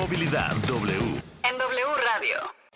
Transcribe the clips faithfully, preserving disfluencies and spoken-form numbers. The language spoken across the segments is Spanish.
Movilidad W. En W Radio.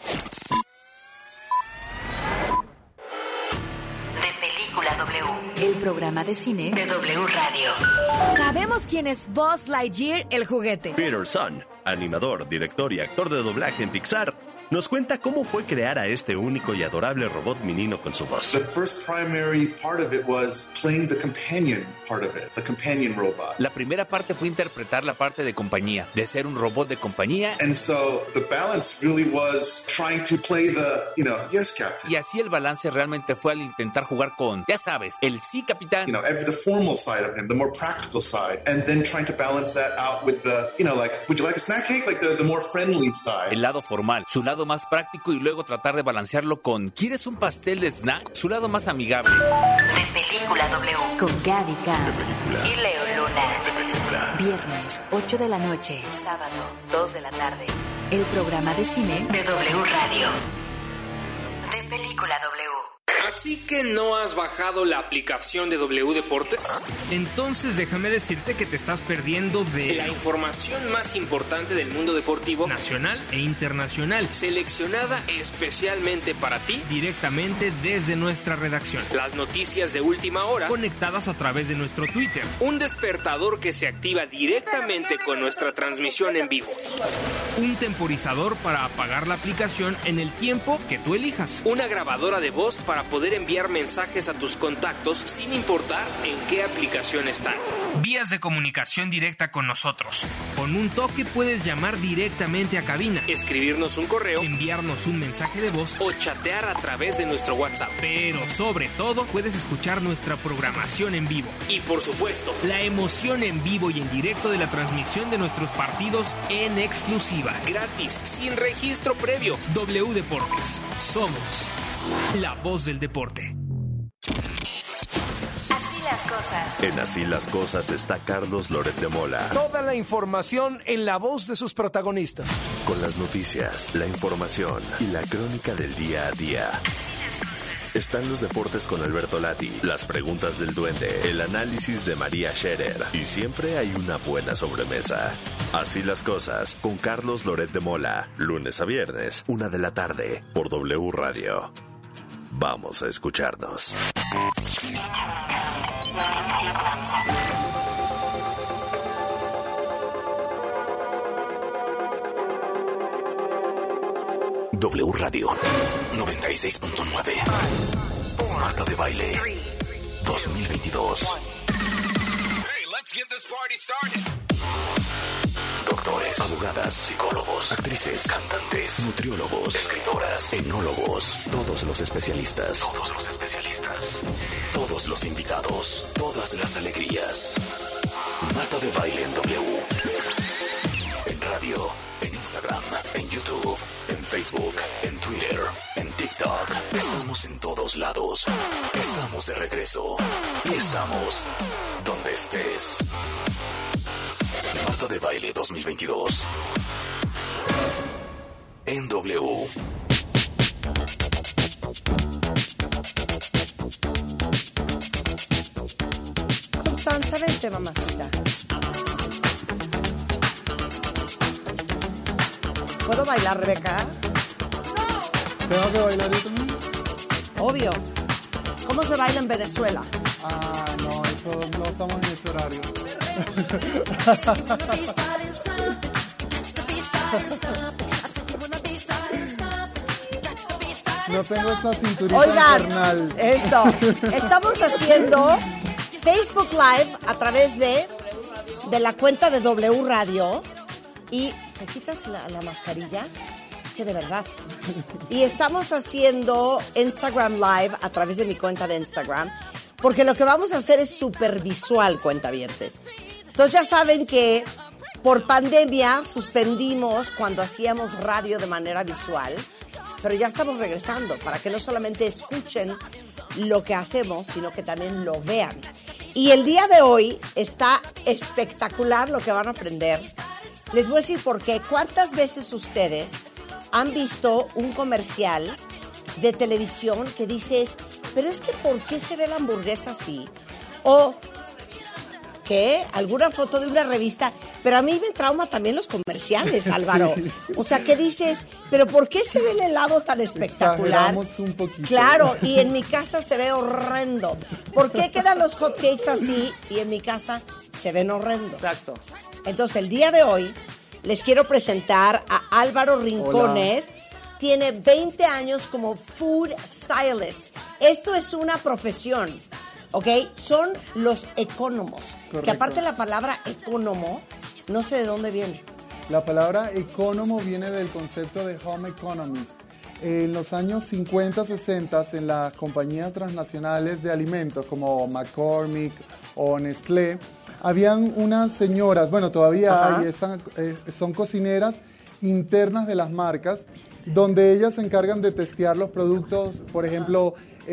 De Película W. El programa de cine de W Radio. ¿Sabemos quién es Buzz Lightyear, el juguete? Peter Sun, animador, director y actor de doblaje en Pixar, nos cuenta cómo fue crear a este único y adorable robot menino con su voz. The first primary part of it was playing the companion part of it, the companion robot. La primera parte fue interpretar la parte de compañía, de ser un robot de compañía. And so the balance really was trying to play the, you know, yes, captain. Y así el balance realmente fue al intentar jugar con, ya sabes, el sí, capitán. You know, every, the formal side of him, the more practical side, and then trying to balance that out with the, you know, like, would you like a snack cake? Like the, the more friendly side. El lado formal, su lado más práctico, y luego tratar de balancearlo con ¿quieres un pastel de snack? Su lado más amigable. De Película W. Con Gaby K. Y Leo Luna. De Película. Viernes, ocho de la noche. Sábado, dos de la tarde. El programa de cine de W Radio. De Película W. ¿Así que no has bajado la aplicación de W Deportes? Entonces déjame decirte que te estás perdiendo de la información más importante del mundo deportivo nacional e internacional, seleccionada especialmente para ti, directamente desde nuestra redacción. Las noticias de última hora, conectadas a través de nuestro Twitter. Un despertador que se activa directamente con nuestra transmisión en vivo. Un temporizador para apagar la aplicación en el tiempo que tú elijas. Una grabadora de voz para poder enviar mensajes a tus contactos sin importar en qué aplicación están. Vías de comunicación directa con nosotros. Con un toque puedes llamar directamente a cabina, escribirnos un correo, enviarnos un mensaje de voz o chatear a través de nuestro WhatsApp. Pero sobre todo puedes escuchar nuestra programación en vivo. Y por supuesto, la emoción en vivo y en directo de la transmisión de nuestros partidos en exclusiva. Gratis, sin registro previo. W Deportes. Somos la voz del deporte. Así las cosas. En Así las cosas está Carlos Loret de Mola. Toda la información en la voz de sus protagonistas. Con las noticias, la información y la crónica del día a día. Así las cosas. Están los deportes con Alberto Lati, las preguntas del duende, el análisis de María Scherer y siempre hay una buena sobremesa. Así las cosas con Carlos Loret de Mola, lunes a viernes, una de la tarde, por W Radio. Vamos a escucharnos. W Radio noventa y seis punto nueve. Marta de Baile dos mil veintidós. Hey, let's get this party started. Doctores, abogadas, psicólogos, actrices, cantantes, nutriólogos, escritoras, enólogos, todos los especialistas. Todos los especialistas. Todos los invitados, todas las alegrías. Marta de Baile en W. En radio, en Instagram, en YouTube, en Facebook, en Twitter, en TikTok. Estamos en todos lados. Estamos de regreso. Y estamos donde estés. Marta de Baile dos mil veintidós. En W. Constanza, vente, mamacita. ¿Puedo bailar, Rebeca? ¿Tengo que bailar yo también? Obvio. ¿Cómo se baila en Venezuela? Ah, no, eso no estamos en ese horario. No tengo esta cinturita Oigan, infernal. Esto, estamos haciendo Facebook Live a través de, de la cuenta de W Radio. Y ¿te quitas la, la mascarilla? Es que de verdad. Y estamos haciendo Instagram Live a través de mi cuenta de Instagram, porque lo que vamos a hacer es súper visual, cuentavientes. Entonces ya saben que por pandemia suspendimos cuando hacíamos radio de manera visual, pero ya estamos regresando para que no solamente escuchen lo que hacemos, sino que también lo vean. Y el día de hoy está espectacular lo que van a aprender. Les voy a decir por qué. ¿Cuántas veces ustedes han visto un comercial de televisión que dices, pero es que ¿por qué se ve la hamburguesa así? O, ¿qué? ¿Alguna foto de una revista? Pero a mí me trauma también los comerciales, Álvaro. Sí. O sea, ¿qué dices? ¿Pero por qué se ve el helado tan espectacular? Exageramos un poquito. Claro, y en mi casa se ve horrendo. ¿Por qué quedan los hotcakes así y en mi casa se ven horrendos? Exacto. Entonces, el día de hoy les quiero presentar a Álvaro Rincones. Hola. Tiene veinte años como food stylist. Esto es una profesión, ¿ok? Son los ecónomos. Correcto. Que aparte la palabra ecónomo, no sé de dónde viene. La palabra ecónomo viene del concepto de home economist. En los años cincuenta, sesenta, en las compañías transnacionales de alimentos como McCormick o Nestlé, habían unas señoras, bueno, todavía Ajá. hay, están, eh, son cocineras internas de las marcas, donde ellas se encargan de testear los productos. Por ejemplo,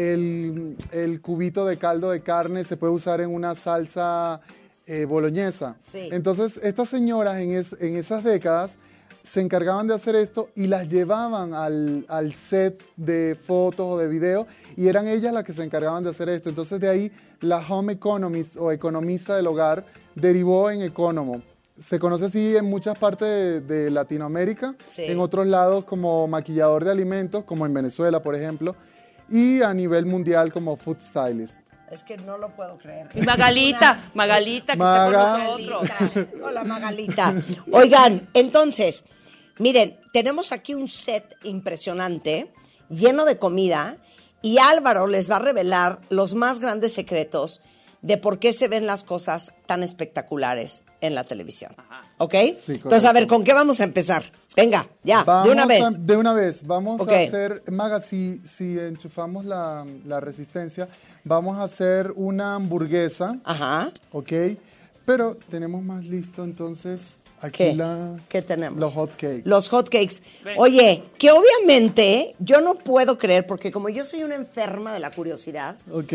el, el cubito de caldo de carne se puede usar en una salsa eh, boloñesa. Sí. Entonces, estas señoras en, es, en esas décadas se encargaban de hacer esto y las llevaban al, al set de fotos o de video, y eran ellas las que se encargaban de hacer esto. Entonces, de ahí la home economist o economista del hogar derivó en ecónomo. Se conoce así en muchas partes de, de Latinoamérica, sí. En otros lados como maquillador de alimentos, como en Venezuela, por ejemplo, y a nivel mundial como food stylist. Es que no lo puedo creer. Y Magalita, una... Magalita, que Maga... está con nosotros. Hola, Magalita. Oigan, entonces, miren, tenemos aquí un set impresionante, lleno de comida, y Álvaro les va a revelar los más grandes secretos de por qué se ven las cosas tan espectaculares en la televisión. Ajá. ¿Ok? Sí, entonces, a ver, ¿con qué vamos a empezar? Venga, ya, vamos de una vez. A, de una vez. Vamos okay. a hacer, Maga, si, si enchufamos la, la resistencia, vamos a hacer una hamburguesa. Ajá. ¿Ok? Pero tenemos más listo, entonces, aquí ¿Qué? Las, ¿Qué tenemos? Los hot cakes. Los hot cakes. Oye, que obviamente yo no puedo creer, porque como yo soy una enferma de la curiosidad. Ok.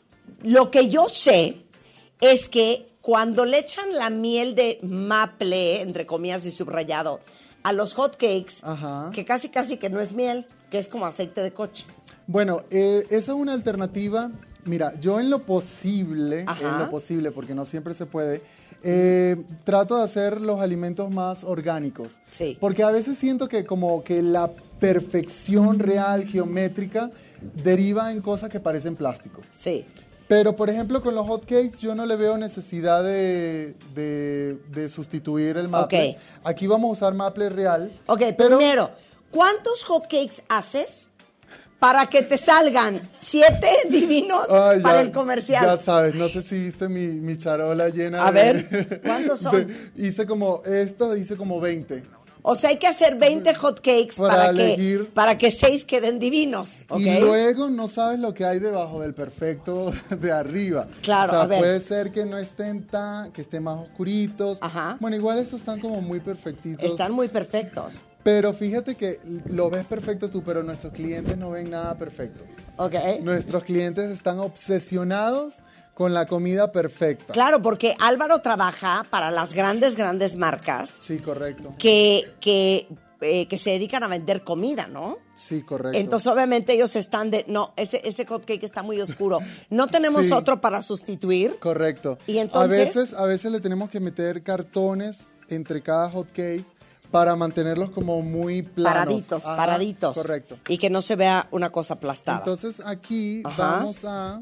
Lo que yo sé es que cuando le echan la miel de maple, entre comillas y subrayado, a los hot cakes, Ajá. que casi casi que no es miel, que es como aceite de coche. Bueno, eh, esa es una alternativa. Mira, yo en lo posible, Ajá. en lo posible, porque no siempre se puede, eh, trato de hacer los alimentos más orgánicos. Sí. Porque a veces siento que como que la perfección real, geométrica, deriva en cosas que parecen plástico. Sí. Pero, por ejemplo, con los hot cakes yo no le veo necesidad de, de, de sustituir el maple. Okay. Aquí vamos a usar maple real. Ok, pero, primero, ¿cuántos hot cakes haces para que te salgan siete divinos Ay, ya, para el comercial? Ya sabes, no sé si viste mi, mi charola llena a de... A ver, ¿cuántos son? De, hice como, esto hice como veinte. O sea, hay que hacer veinte hot cakes para, para que para que seis queden divinos, ¿okay? Y luego no sabes lo que hay debajo del perfecto de arriba. Claro, o sea, a ver. puede ser que no estén tan, que estén más oscuritos. Ajá. Bueno, igual estos están como muy perfectitos. Están muy perfectos. Pero fíjate que lo ves perfecto tú, pero nuestros clientes no ven nada perfecto. Ok. Nuestros clientes están obsesionados con la comida perfecta. Claro, porque Álvaro trabaja para las grandes, grandes marcas. Sí, correcto. Que, que, eh, que se dedican a vender comida, ¿no? Sí, correcto. Entonces, obviamente, ellos están de, no, ese, ese hot cake está muy oscuro. No tenemos sí. otro para sustituir. Correcto. Y entonces... A veces, a veces le tenemos que meter cartones entre cada hot cake para mantenerlos como muy planos. Paraditos, Ajá, paraditos. Correcto. Y que no se vea una cosa aplastada. Entonces, aquí Ajá. vamos a...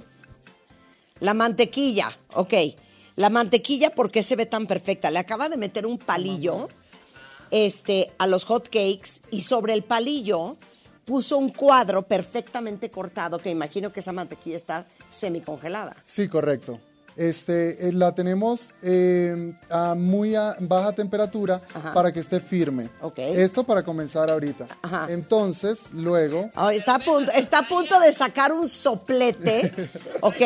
La mantequilla, ok. La mantequilla, ¿por qué se ve tan perfecta? Le acaba de meter un palillo este, a los hot cakes y sobre el palillo puso un cuadro perfectamente cortado, que imagino que esa mantequilla está semicongelada. Sí, correcto. Este, eh, la tenemos eh, a muy a baja temperatura Ajá. para que esté firme. Okay. Esto para comenzar ahorita. Ajá. Entonces, luego... Oh, está, a punto, está a punto de sacar un soplete, ¿ok?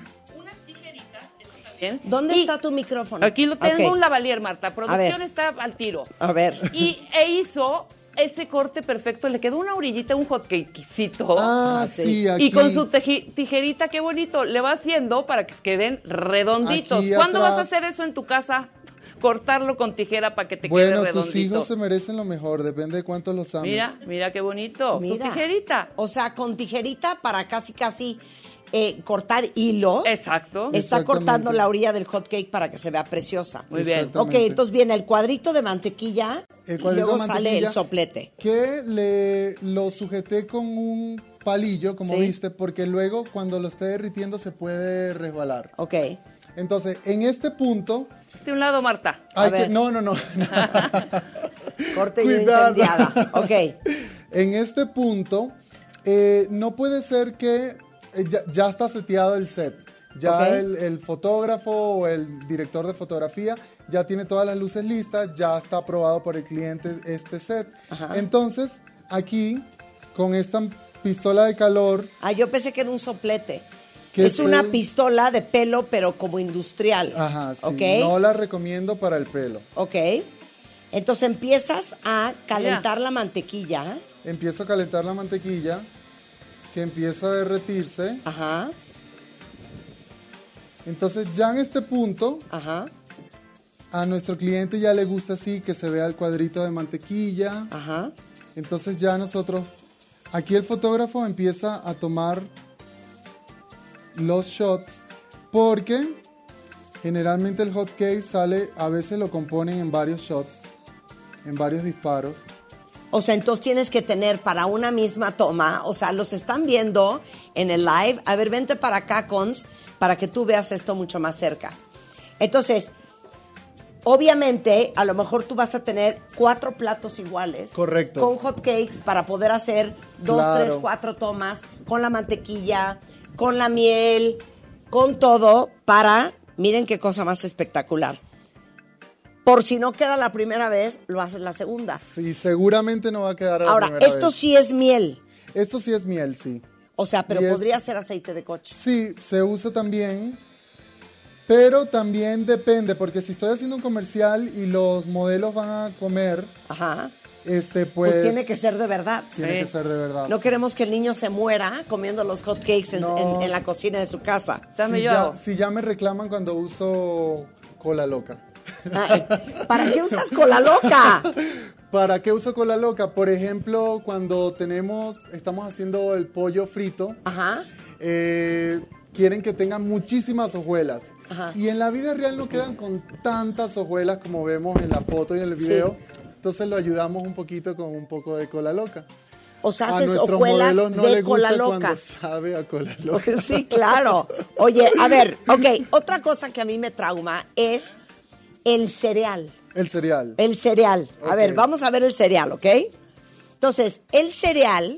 ¿Dónde y está tu micrófono? Aquí lo tengo, okay. un lavalier, Marta. Producción está al tiro. A ver. Y e hizo ese corte perfecto. Le quedó una orillita, un hot cakecito. Ah, sí, aquí. Y con su tijerita, qué bonito, le va haciendo para que queden redonditos. Aquí ¿Cuándo atrás. vas a hacer eso en tu casa? Cortarlo con tijera para que te bueno, quede redondito. Bueno, tus hijos se merecen lo mejor, depende de cuántos los ames. Mira, mira qué bonito. Mira. Su tijerita. O sea, con tijerita para casi, casi... eh, cortar hilo. Exacto. Está cortando la orilla del hot cake para que se vea preciosa. Muy bien. Ok, entonces viene el cuadrito de mantequilla El y cuadrito luego de sale mantequilla, el soplete. Que le lo sujeté con un palillo, como Sí. viste, porque luego cuando lo esté derritiendo se puede resbalar. Ok. Entonces, en este punto... De un lado, Marta. Hay que, no, no, no. Corte y incendiada. Ok. En este punto, eh, no puede ser que eh, ya, ya está seteado el set. Ya Ok. el, el fotógrafo o el director de fotografía ya tiene todas las luces listas, ya está aprobado por el cliente este set. Ajá. Entonces, aquí, con esta pistola de calor... Ah, yo pensé que era un soplete. Que Es una el- pistola de pelo, pero como industrial. Ajá, sí. Ok. No la recomiendo para el pelo. Ok. Entonces empiezas a calentar la mantequilla. Empiezo a calentar la mantequilla, que empieza a derretirse. Ajá. Entonces ya en este punto, Ajá. a nuestro cliente ya le gusta así, que se vea el cuadrito de mantequilla. Ajá. Entonces ya nosotros, aquí el fotógrafo empieza a tomar los shots, porque generalmente el hot cake sale, a veces lo componen en varios shots, en varios disparos. O sea, entonces tienes que tener para una misma toma, o sea, los están viendo en el live. A ver, vente para acá, Cons, para que tú veas esto mucho más cerca. Entonces, obviamente, a lo mejor tú vas a tener cuatro platos iguales. Correcto. Con hot cakes para poder hacer dos, Claro. tres, cuatro tomas con la mantequilla, con la miel, con todo para, miren qué cosa más espectacular. Por si no queda la primera vez, lo haces la segunda. Sí, seguramente no va a quedar a la Ahora, primera esto vez. sí es miel. Esto sí es miel, sí. O sea, pero Y es- podría ser aceite de coche. Sí, se usa también, pero también depende, porque si estoy haciendo un comercial y los modelos van a comer, Ajá. este, pues... Pues, tiene que ser de verdad. Tiene que ser de verdad. No queremos que el niño se muera comiendo los hot cakes en, No. en- en la cocina de su casa. Si ya, si ya me reclaman cuando uso cola loca. Ay, ¿para qué usas cola loca? ¿Para qué uso cola loca? Por ejemplo, cuando tenemos, estamos haciendo el pollo frito, Ajá. eh, quieren que tengan muchísimas hojuelas. Ajá. Y en la vida real no quedan con tantas hojuelas como vemos en la foto y en el video. Entonces lo ayudamos un poquito con un poco de cola loca. O sea, A haces nuestros hojuelas modelos no de les gusta cola loca. cuando sabe a cola loca. Sí, claro. Oye, a ver, ok, otra cosa que a mí me trauma es el cereal. El cereal. El cereal. A Ok. ver, vamos a ver el cereal, ¿ok? Entonces, el cereal,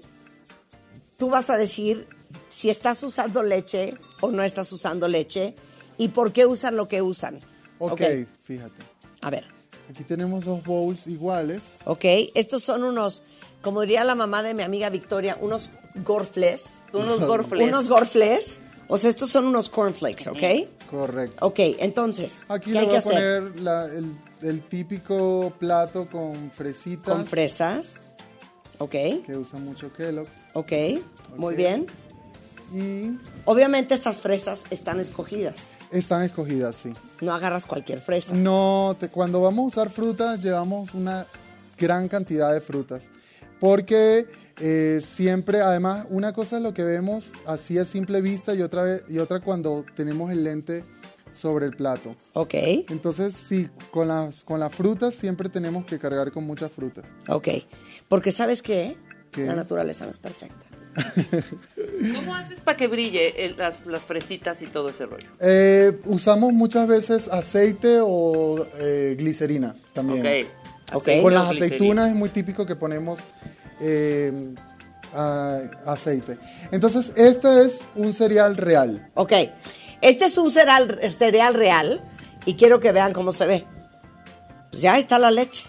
tú vas a decir si estás usando leche o no estás usando leche y por qué usan lo que usan. Ok, Ok. fíjate. A ver, Aquí tenemos dos bowls iguales. ¿ok? Estos son unos, como diría la mamá de mi amiga Victoria, unos gorfles. Unos gorfles. Unos gorfles. O sea, estos son unos cornflakes, ¿ok? Correcto. Ok, entonces, Aquí ¿qué le hay voy que a hacer? poner la- el, el típico plato con fresitas. Con fresas. Ok, Que usa mucho Kellogg's. ok, muy Ok. bien. Y Obviamente estas fresas están escogidas. están escogidas, sí. No agarras cualquier fresa. No, te- cuando vamos a usar frutas, llevamos una gran cantidad de frutas. Porque eh, siempre, además, una cosa es lo que vemos así a simple vista y otra, ve- y otra cuando tenemos el lente sobre el plato. Ok, Entonces, sí, con las, con las frutas siempre tenemos que cargar con muchas frutas. ok. Porque ¿sabes qué? ¿Qué? La naturaleza no es perfecta. ¿Cómo haces para que brille el- las, las fresitas y todo ese rollo? Eh, usamos muchas veces aceite o eh, glicerina también. Ok. Ok. Aceite Con o las glicerina. aceitunas es muy típico que ponemos eh, a- aceite. Entonces, este es un cereal real. Ok, este es un cereal, cereal real y quiero que vean cómo se ve. Pues ya está la leche.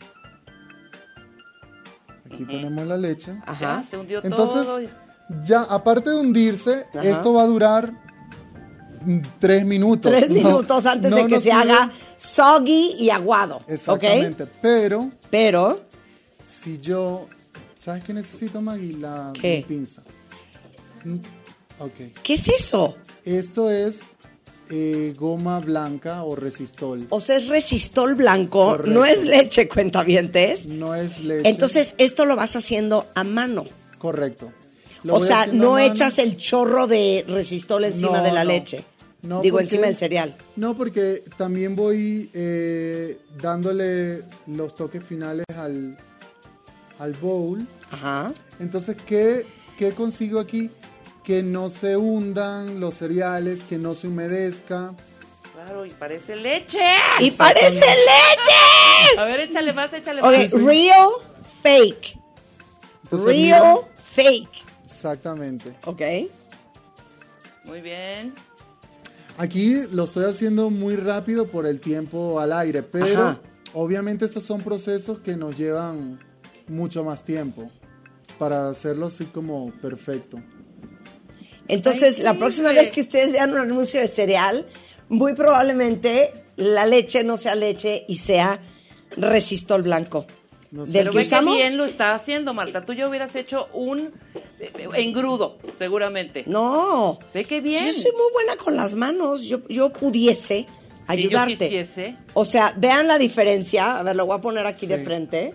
Aquí ponemos la leche. Ajá. Ya, se hundió Entonces, todo. ya, aparte de hundirse, Ajá. esto va a durar mm, tres minutos. Tres No, minutos antes no de que nos se sirve- haga soggy y aguado. Exactamente. ¿Ok? Pero, Pero, si yo... ¿Sabes qué necesito, Maggie? La ¿Qué? mi pinza. Mm, Ok. ¿qué es eso? Esto es eh, goma blanca o resistol. O sea, es resistol blanco, Correcto. no es leche, cuentavientes. No es leche. Entonces, esto lo vas haciendo a mano. Correcto. Lo O voy sea, haciendo no a mano. echas el chorro de resistol encima No, de la no. leche. No, Digo, porque- encima del cereal. No, porque también voy eh, dándole los toques finales al, al bowl. Ajá. Entonces, ¿qué, ¿qué consigo aquí? Que no se hundan los cereales, que no se humedezca. Claro, y parece leche. ¡Y parece leche! A ver, échale más, échale Ok, más. real, fake. Entonces, Real, mira, fake. exactamente. Ok. Muy bien. Aquí lo estoy haciendo muy rápido por el tiempo al aire, pero Ajá. obviamente estos son procesos que nos llevan mucho más tiempo para hacerlo así como perfecto. Entonces, Ay, la qué próxima libre. vez que ustedes vean un anuncio de cereal, muy probablemente la leche no sea leche y sea resistol blanco. No sé. Del Pero que ve que usamos. bien lo está haciendo, Marta. Tú ya hubieras hecho un eh, engrudo, seguramente. No. Ve que bien. Yo soy muy buena con las manos. Yo, yo pudiese Si yo ayudarte. quisiese. O sea, vean la diferencia. A ver, lo voy a poner aquí de Sí. frente.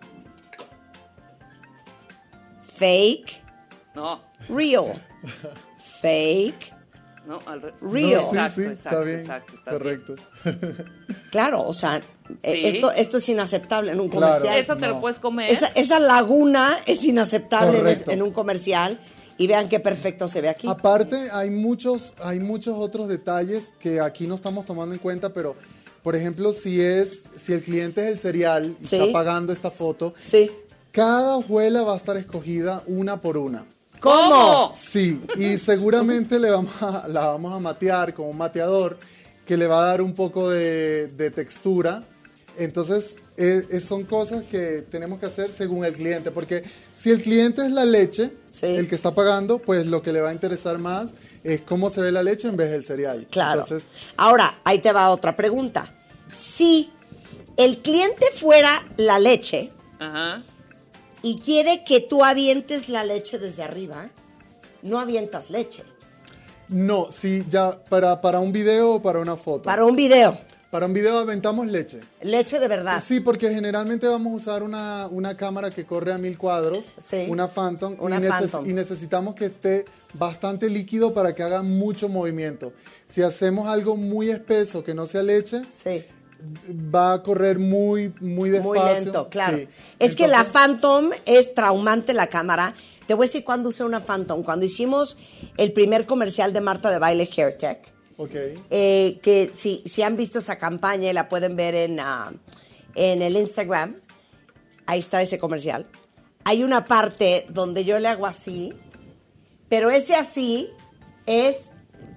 Fake, No, real. Fake. no, al re- Real. No, sí, Exacto, sí, exacto, está bien, exacto, está correcto. Claro, o sea, eh, Sí. esto, esto es inaceptable en un Claro. comercial. Eso te lo No. puedes comer. Esa, esa laguna es inaceptable en, es- Correcto. en un comercial. Y vean qué perfecto se ve aquí. Aparte, hay muchos, hay muchos otros detalles que aquí no estamos tomando en cuenta, pero por ejemplo, si es, si el cliente es el cereal y Sí. está pagando esta foto, Sí. cada hojuela va a estar escogida una por una. ¿Cómo? Sí, y seguramente le vamos a, la vamos a matear con un mateador que le va a dar un poco de, de textura. Entonces, eh, eh, son cosas que tenemos que hacer según el cliente, porque si el cliente es la leche, Sí. el que está pagando, pues lo que le va a interesar más es cómo se ve la leche en vez del cereal. Claro. Entonces, Ahora, ahí te va otra pregunta. Si el cliente fuera la leche Ajá. y quiere que tú avientes la leche desde arriba, no avientas leche. no, sí, ya para, para un video o para una foto. Para un video, Para un video aventamos leche. leche de verdad. Sí, porque generalmente vamos a usar una, una cámara que corre a mil cuadros, Sí. una Phantom, Una y, neces- Phantom. y necesitamos que esté bastante líquido para que haga mucho movimiento. Si hacemos algo muy espeso que no sea leche, Sí, va a correr muy, muy despacio. muy lento, claro. Sí. Es que la Entonces, Phantom es traumante la cámara. Te voy a decir cuándo usé una Phantom. Cuando hicimos el primer comercial de Marta de Baile Hair Tech. Ok. Eh, que si, si han visto esa campaña y la pueden ver en, ah, en el Instagram, ahí está ese comercial. Hay una parte donde yo le hago así, pero ese así es,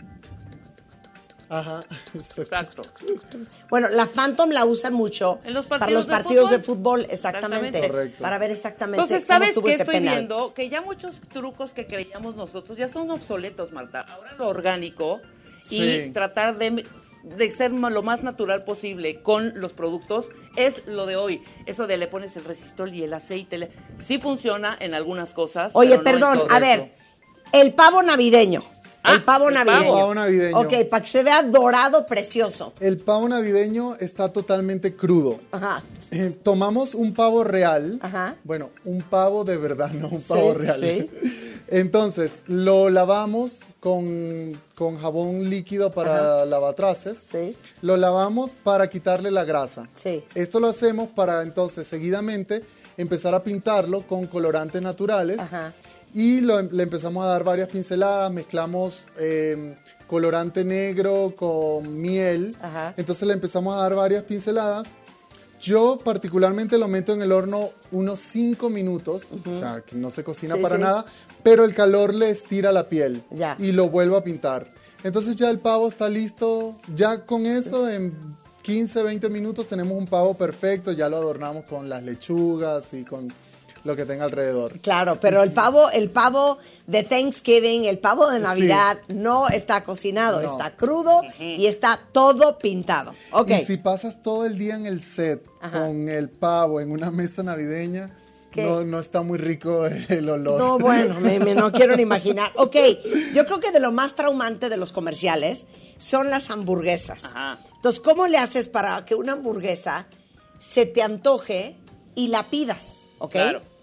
Ajá. Exacto. bueno, la Phantom la usan mucho En los para partidos los de partidos de fútbol. fútbol, exactamente, Exactamente. Correcto. para ver exactamente Entonces, cómo ¿sabes estuvo qué ese estoy penal. viendo? Que ya muchos trucos que creíamos nosotros ya son obsoletos, Marta. Ahora lo orgánico y Sí. tratar de, de ser ma- lo más natural posible con los productos es lo de hoy. Eso de le pones el resistol y el aceite. le- sí funciona en algunas cosas. Oye, pero no en perdón, todo. a ver, el pavo navideño. Ah, el pavo el pavo. navideño. Pavo navideño. Ok, para que se vea dorado, precioso. El pavo navideño está totalmente crudo. Ajá. Eh, tomamos un pavo real. Ajá. Bueno, un pavo de verdad, no un pavo Sí, real. sí. Entonces, lo lavamos con, con jabón líquido para lavatrastes. Sí. Lo lavamos para quitarle la grasa. Sí. Esto lo hacemos para entonces seguidamente empezar a pintarlo con colorantes naturales. Ajá. Y lo- le empezamos a dar varias pinceladas, mezclamos eh, colorante negro con miel. Ajá. Entonces le empezamos a dar varias pinceladas. Yo particularmente lo meto en el horno unos cinco minutos, o sea, que no se cocina Sí, para sí. nada, pero el calor le estira la piel Ya. y lo vuelvo a pintar. Entonces ya el pavo está listo, ya con eso en quince, veinte minutos tenemos un pavo perfecto, ya lo adornamos con las lechugas y con lo que tenga alrededor. Claro, pero el pavo, el pavo de Thanksgiving, el pavo de Navidad, no está cocinado, No. está crudo y está todo pintado. Ok. Y si pasas todo el día en el set Ajá. con el pavo en una mesa navideña, ¿Qué? no, no está muy rico el olor. No, bueno, me, me- no quiero ni imaginar. Ok, yo creo que de lo más traumante de los comerciales son las hamburguesas. Ajá. Entonces, ¿cómo le haces para que una hamburguesa se te antoje y la pidas? ¿Ok? Claro.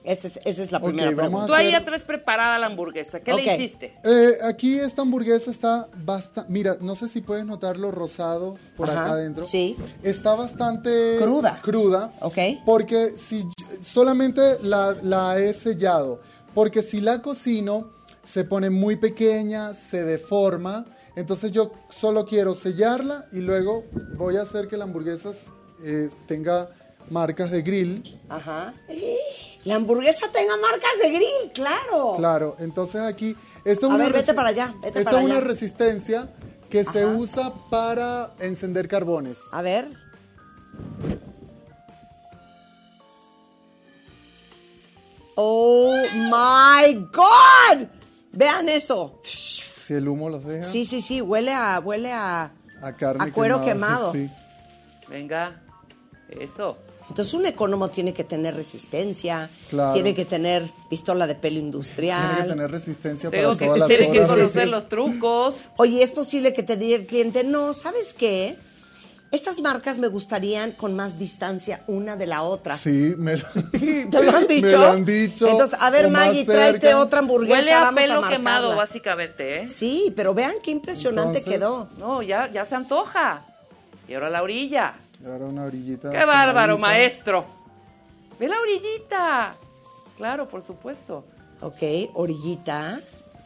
Esa es, esa es la Ok, primera vamos pregunta. a Tú ahí hacer- ya traes preparada la hamburguesa. ¿Qué Ok. le hiciste? Eh, aquí esta hamburguesa está bastante... Mira, no sé si puedes notar lo rosado por Ajá, acá adentro. sí. Está bastante... Cruda. Cruda. Ok. Porque si solamente la, la he sellado. Porque si la cocino, se pone muy pequeña, se deforma. Entonces yo solo quiero sellarla y luego voy a hacer que la hamburguesa eh, tenga marcas de grill. Ajá. La hamburguesa tenga marcas de grill, claro. Claro, entonces aquí... Esto es A una ver, vete resi- para allá, vete esto para es una allá. resistencia que se Ajá. usa para encender carbones. A ver. Oh my God. Vean eso. Si el humo los deja. Sí, sí, sí, huele a, huele a, A carne a cuero quemada, quemado. sí. Venga, eso. Entonces un ecónomo tiene que tener resistencia, Claro. tiene que tener pistola de pelo Tiene industrial. que tener resistencia Tengo para que, todas las tienes que horas. conocer los trucos. Oye, es posible que te diga el cliente, no, ¿sabes qué? Estas marcas me gustarían con más distancia una de la otra. Sí, me lo, ¿Te lo han dicho? me lo han dicho. Entonces, a ver, o más Maggie, tráete cerca. otra hamburguesa. Huele a vamos pelo marcarla. quemado, básicamente, ¿eh? Sí, pero vean qué impresionante Entonces- quedó. No, ya, ya se antoja. Y ahora la orilla. Ahora una orillita. ¡Qué bárbaro, quemadita. maestro! ¡Ve la orillita! Claro, por supuesto. Ok, orillita.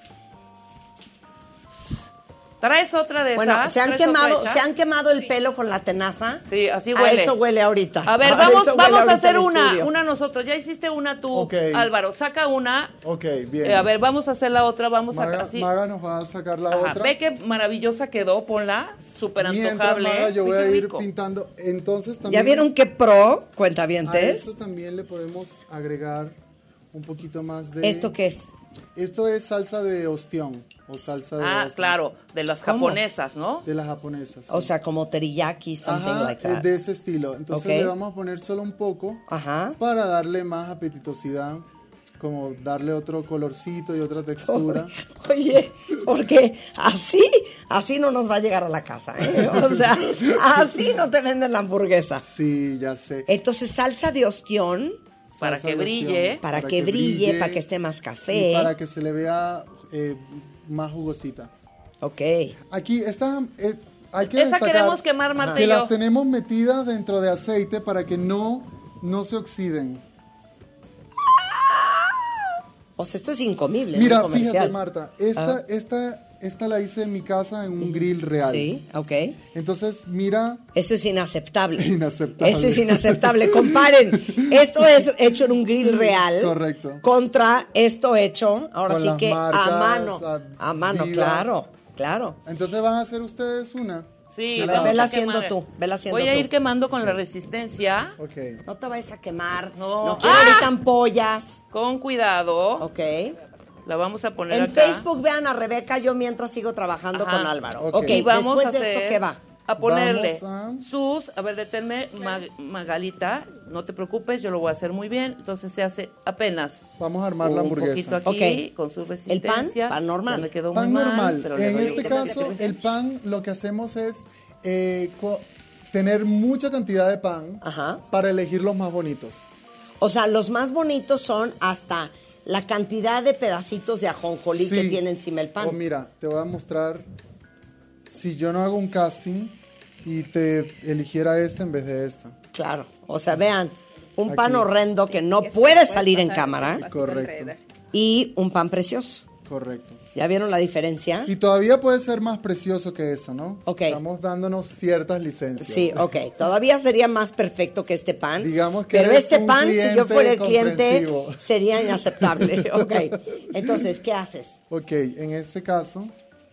¿Traes otra de Bueno, esas? se han ¿Traes otra quemado, hecha? se han quemado el pelo con la tenaza. Sí, así A huele. eso huele ahorita. A ver, A vamos, eso huele vamos a ahorita hacer el una, estudio. una nosotros. Ya hiciste una tú, Ok. Álvaro. Saca una. Ok, bien. Eh, a ver, vamos a hacer la otra. Vamos a Maga, así. Maga nos va a sacar la Ajá, otra. ve qué maravillosa quedó, ponla. Súper Mientras, antojable. Maga, yo Uy, voy qué a ir rico. pintando. Entonces también... ¿Ya vieron qué pro, A cuentavientes? esto también le podemos agregar un poquito más de... ¿Esto qué es? Esto es salsa de ostión o salsa de Ah, ostión. claro, de las ¿Cómo? japonesas, ¿no? De las japonesas. O sí. sea, como teriyaki, something Ajá, like es that. de ese estilo. Entonces Ok. le vamos a poner solo un poco Ajá. para darle más apetitosidad, como darle otro colorcito y otra textura. Oye, porque así, así no nos va a llegar a la casa, ¿eh? O sea, así no te venden la hamburguesa. Sí, ya sé. Entonces, salsa de ostión Para Salsa que de brille. ostión, para, que, brille, para que esté más café. y para que se le vea eh, más jugosita. Ok. Aquí está... eh, hay que Esa destacar queremos quemar, Marta que y yo. las tenemos metidas dentro de aceite para que no, no se oxiden. O sea, esto es incomible, Mira, ¿no? Comercial. fíjate, Marta, esta, Ah. esta, esta la hice en mi casa en un grill real. Sí, ok. Entonces, mira, Eso es inaceptable. Inaceptable. Eso es inaceptable. Comparen. Esto es hecho en un grill real. Correcto. Contra esto hecho, ahora Con sí las que marcas, a mano. a- A mano, vivas. claro. Claro. entonces van a hacer ustedes una. Sí, A ver, vamos vela a haciendo quemar. tú, vela haciendo Voy a tú. ir quemando con la resistencia. Ok. No te vayas a quemar. No. No quiero ¡Ah! ahorita ampollas. Con cuidado. Ok. La vamos a poner En acá. Facebook vean a Rebeca, yo mientras sigo trabajando Ajá. con Álvaro. Ok. Ok, Y vamos después a de hacer, esto, ¿qué va? a ponerle Vamos a- sus, a ver, deténme, Mag- Magalita, no te preocupes, yo lo voy a hacer muy bien. Entonces se hace apenas Vamos a armar la un poquito hamburguesa. aquí, Ok. con su ¿El resistencia. pan? Pan normal. Ya me quedó Pan muy mal, normal. pero le En doy este un caso, toque. el pan lo que hacemos es eh, co- tener mucha cantidad de pan Ajá. para elegir los más bonitos. O sea, los más bonitos son hasta la cantidad de pedacitos de ajonjolí Sí. que tiene encima el pan. O mira, te voy a mostrar si yo no hago un casting y te eligiera esta en vez de esta. Claro. O sea, vean, un Aquí. pan horrendo que no puede salir en cámara Correcto, y un pan precioso. correcto. ¿Ya vieron la diferencia? Y todavía puede ser más precioso que eso, ¿no? Ok. Estamos dándonos ciertas licencias. Sí, ok. Todavía sería más perfecto que este pan. Digamos que Pero eres este un pan, si yo cliente fuera el cliente, comprensivo. sería inaceptable. Ok. Entonces, ¿qué haces? Ok, en este caso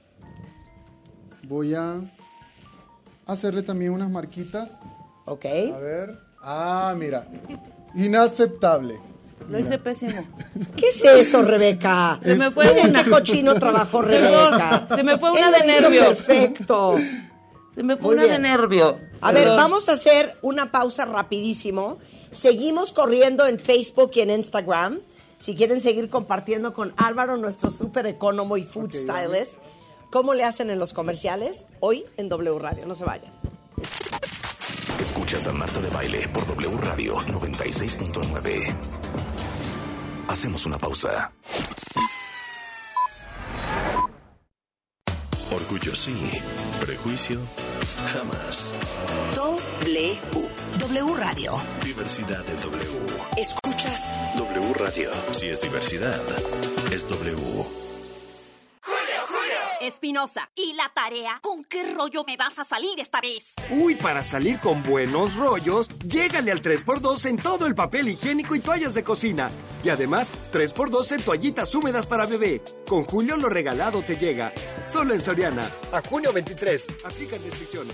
voy a hacerle también unas marquitas. Ok. A ver. Ah, mira. Inaceptable. Lo hice pésimo. ¿Qué es eso, Rebeca? Se me fue Miren una. qué cochino trabajó Rebeca. Perdón, se me fue una Él de lo hizo nervio. Perfecto. Se me fue Muy una bien. de nervio. A ver, Perdón. vamos a hacer una pausa rapidísimo. Seguimos corriendo en Facebook y en Instagram. Si quieren seguir compartiendo con Álvaro, nuestro super economo y food Ok, stylist, cómo le hacen en los comerciales, hoy en W Radio. No se vayan. Escuchas a Marta de Baile por W Radio noventa y seis punto nueve. Hacemos una pausa. Orgullo sí, prejuicio jamás. W. W Radio. Diversidad de W. Escuchas W Radio. Si es diversidad, es W. Espinosa, ¿y la tarea? ¿Con qué rollo me vas a salir esta vez? Uy, para salir con buenos rollos, llégale al tres por dos en todo el papel higiénico y toallas de cocina. Y además, tres por dos en toallitas húmedas para bebé. Con Julio lo regalado te llega. Solo en Soriana. A junio veintitrés. Aplican restricciones.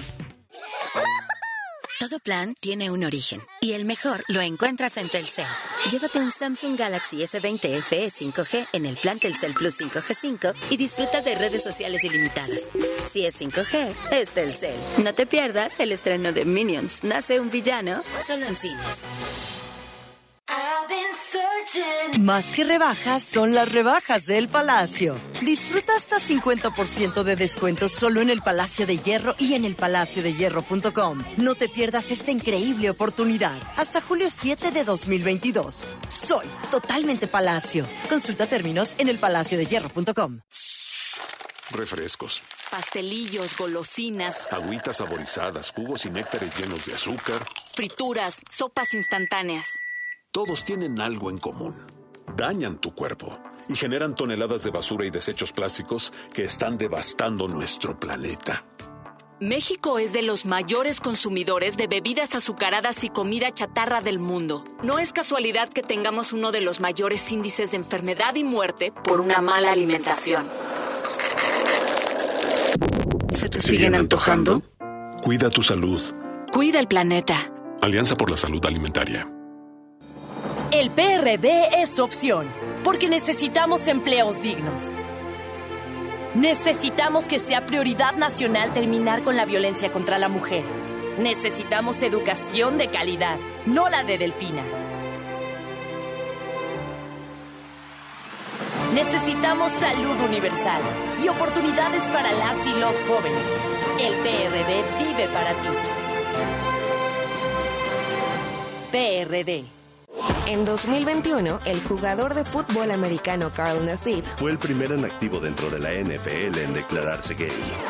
Todo plan tiene un origen, y el mejor lo encuentras en Telcel. Llévate un Samsung Galaxy S veinte F E cinco G en el plan Telcel Plus cinco G cinco y disfruta de redes sociales ilimitadas. Si es cinco G, es Telcel. No te pierdas el estreno de Minions, Nace un villano, solo en cines. Más que rebajas, son las rebajas del Palacio. Disfruta hasta cincuenta por ciento de descuentos solo en el Palacio de Hierro y en el palacio de hierro punto com. No te pierdas esta increíble oportunidad. Hasta julio siete de dos mil veintidós. Soy totalmente Palacio. Consulta términos en el palacio de hierro punto com. Refrescos, pastelillos, golosinas, agüitas saborizadas, jugos y néctares llenos de azúcar, frituras, sopas instantáneas. Todos tienen algo en común. Dañan tu cuerpo y generan toneladas de basura y desechos plásticos que están devastando nuestro planeta. México es de los mayores consumidores de bebidas azucaradas y comida chatarra del mundo. No es casualidad que tengamos uno de los mayores índices de enfermedad y muerte por una mala alimentación. ¿Se te siguen antojando? Cuida tu salud. Cuida el planeta. Alianza por la Salud Alimentaria. El P R D es tu opción, porque necesitamos empleos dignos. Necesitamos que sea prioridad nacional terminar con la violencia contra la mujer. Necesitamos educación de calidad, no la de Delfina. Necesitamos salud universal y oportunidades para las y los jóvenes. El P R D vive para ti. P R D. En dos mil veintiuno, el jugador de fútbol americano Carl Nassib fue el primer en activo dentro de la N F L en declararse gay.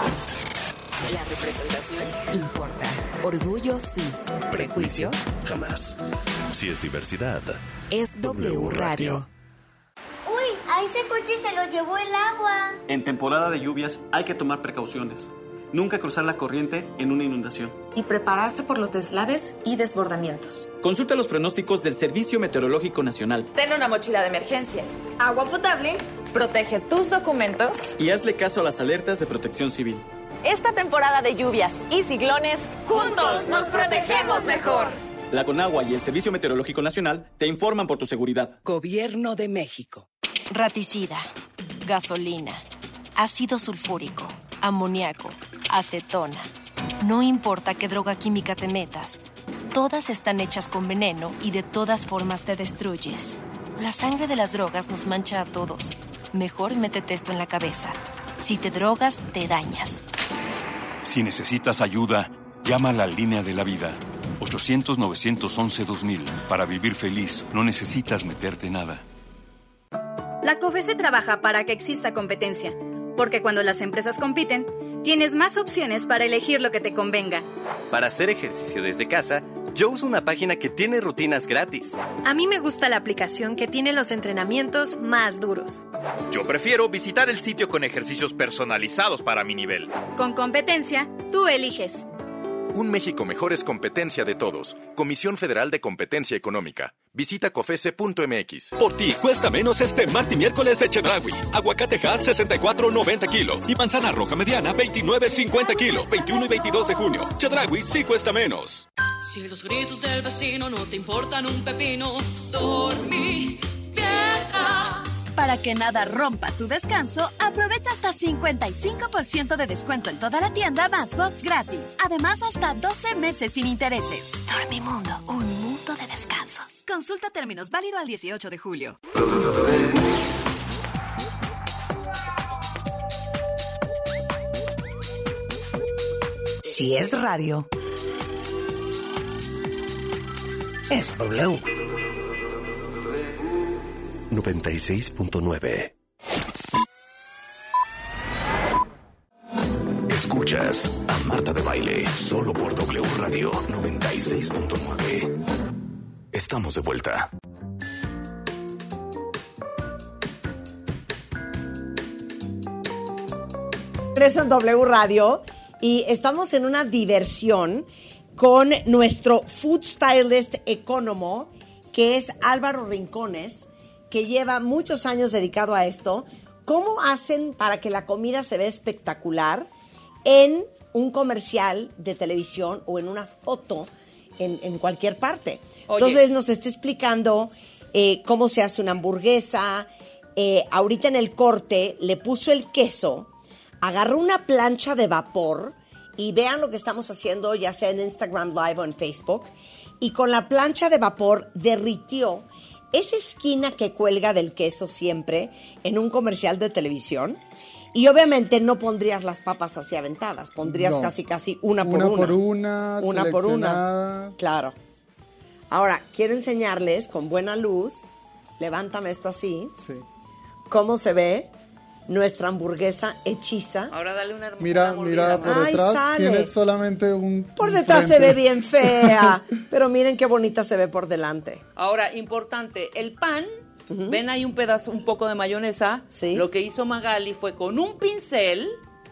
La representación importa. Orgullo sí. Prejuicio jamás. Si es diversidad, es W Radio. Uy, a ese coche se lo llevó el agua. En temporada de lluvias hay que tomar precauciones. Nunca cruzar la corriente en una inundación. Y prepararse por los deslaves y desbordamientos. Consulta los pronósticos del Servicio Meteorológico Nacional. Ten una mochila de emergencia. Agua potable. Protege tus documentos. Y hazle caso a las alertas de protección civil. Esta temporada de lluvias y ciclones, juntos nos protegemos mejor. La Conagua y el Servicio Meteorológico Nacional te informan por tu seguridad. Gobierno de México. Raticida, gasolina, ácido sulfúrico, amoníaco, acetona. No importa qué droga química te metas, todas están hechas con veneno y de todas formas te destruyes. La sangre de las drogas nos mancha a todos. Mejor métete esto en la cabeza. Si te drogas, te dañas. Si necesitas ayuda, llama a la línea de la vida. ochocientos, novecientos once, dos mil. Para vivir feliz, no necesitas meterte nada. La COFESE trabaja para que exista competencia, porque cuando las empresas compiten, tienes más opciones para elegir lo que te convenga. Para hacer ejercicio desde casa, yo uso una página que tiene rutinas gratis. A mí me gusta la aplicación que tiene los entrenamientos más duros. Yo prefiero visitar el sitio con ejercicios personalizados para mi nivel. Con competencia, tú eliges. Un México mejor es competencia de todos. Comisión Federal de Competencia Económica. Visita cofese punto m x. Por ti cuesta menos este martes y miércoles de Chedraui. Aguacate Hass sesenta y cuatro noventa kilo y manzana roja mediana veintinueve cincuenta kilo. veintiuno y veintidós de junio. Chedraui sí cuesta menos. Si los gritos del vecino no te importan un pepino, dormí piedra. Para que nada rompa tu descanso, aprovecha hasta cincuenta y cinco por ciento de descuento en toda la tienda más box gratis. Además, hasta doce meses sin intereses. Dormimundo, un mundo de descansos. Consulta términos, válido al dieciocho de julio. Si es radio, es W. noventa y seis punto nueve. Escuchas a Marta de Baile solo por W Radio noventa y seis punto nueve. Estamos de vuelta. Regreso en W Radio y estamos en una diversión con nuestro food stylist economo, que es Álvaro Rincones, que lleva muchos años dedicado a esto. ¿Cómo hacen para que la comida se vea espectacular en un comercial de televisión o en una foto en, en cualquier parte? Oye. Entonces nos está explicando eh, cómo se hace una hamburguesa. Eh, ahorita en el corte le puso el queso, agarró una plancha de vapor y vean lo que estamos haciendo ya sea en Instagram Live o en Facebook, y con la plancha de vapor derritió esa esquina que cuelga del queso siempre en un comercial de televisión. Y obviamente no pondrías las papas así aventadas, pondrías no. casi casi una por una. Una por una, Una por una, claro. Ahora, quiero enseñarles con buena luz, levántame esto así, sí. cómo se ve nuestra hamburguesa hechiza. Ahora dale una, mira, una mira, por Ay, detrás sale. tienes solamente un Por detrás frente. se ve bien fea, pero miren qué bonita se ve por delante. Ahora, importante, el pan, uh-huh. ven ahí un pedazo, un poco de mayonesa. Sí. Lo que hizo Magali fue con un pincel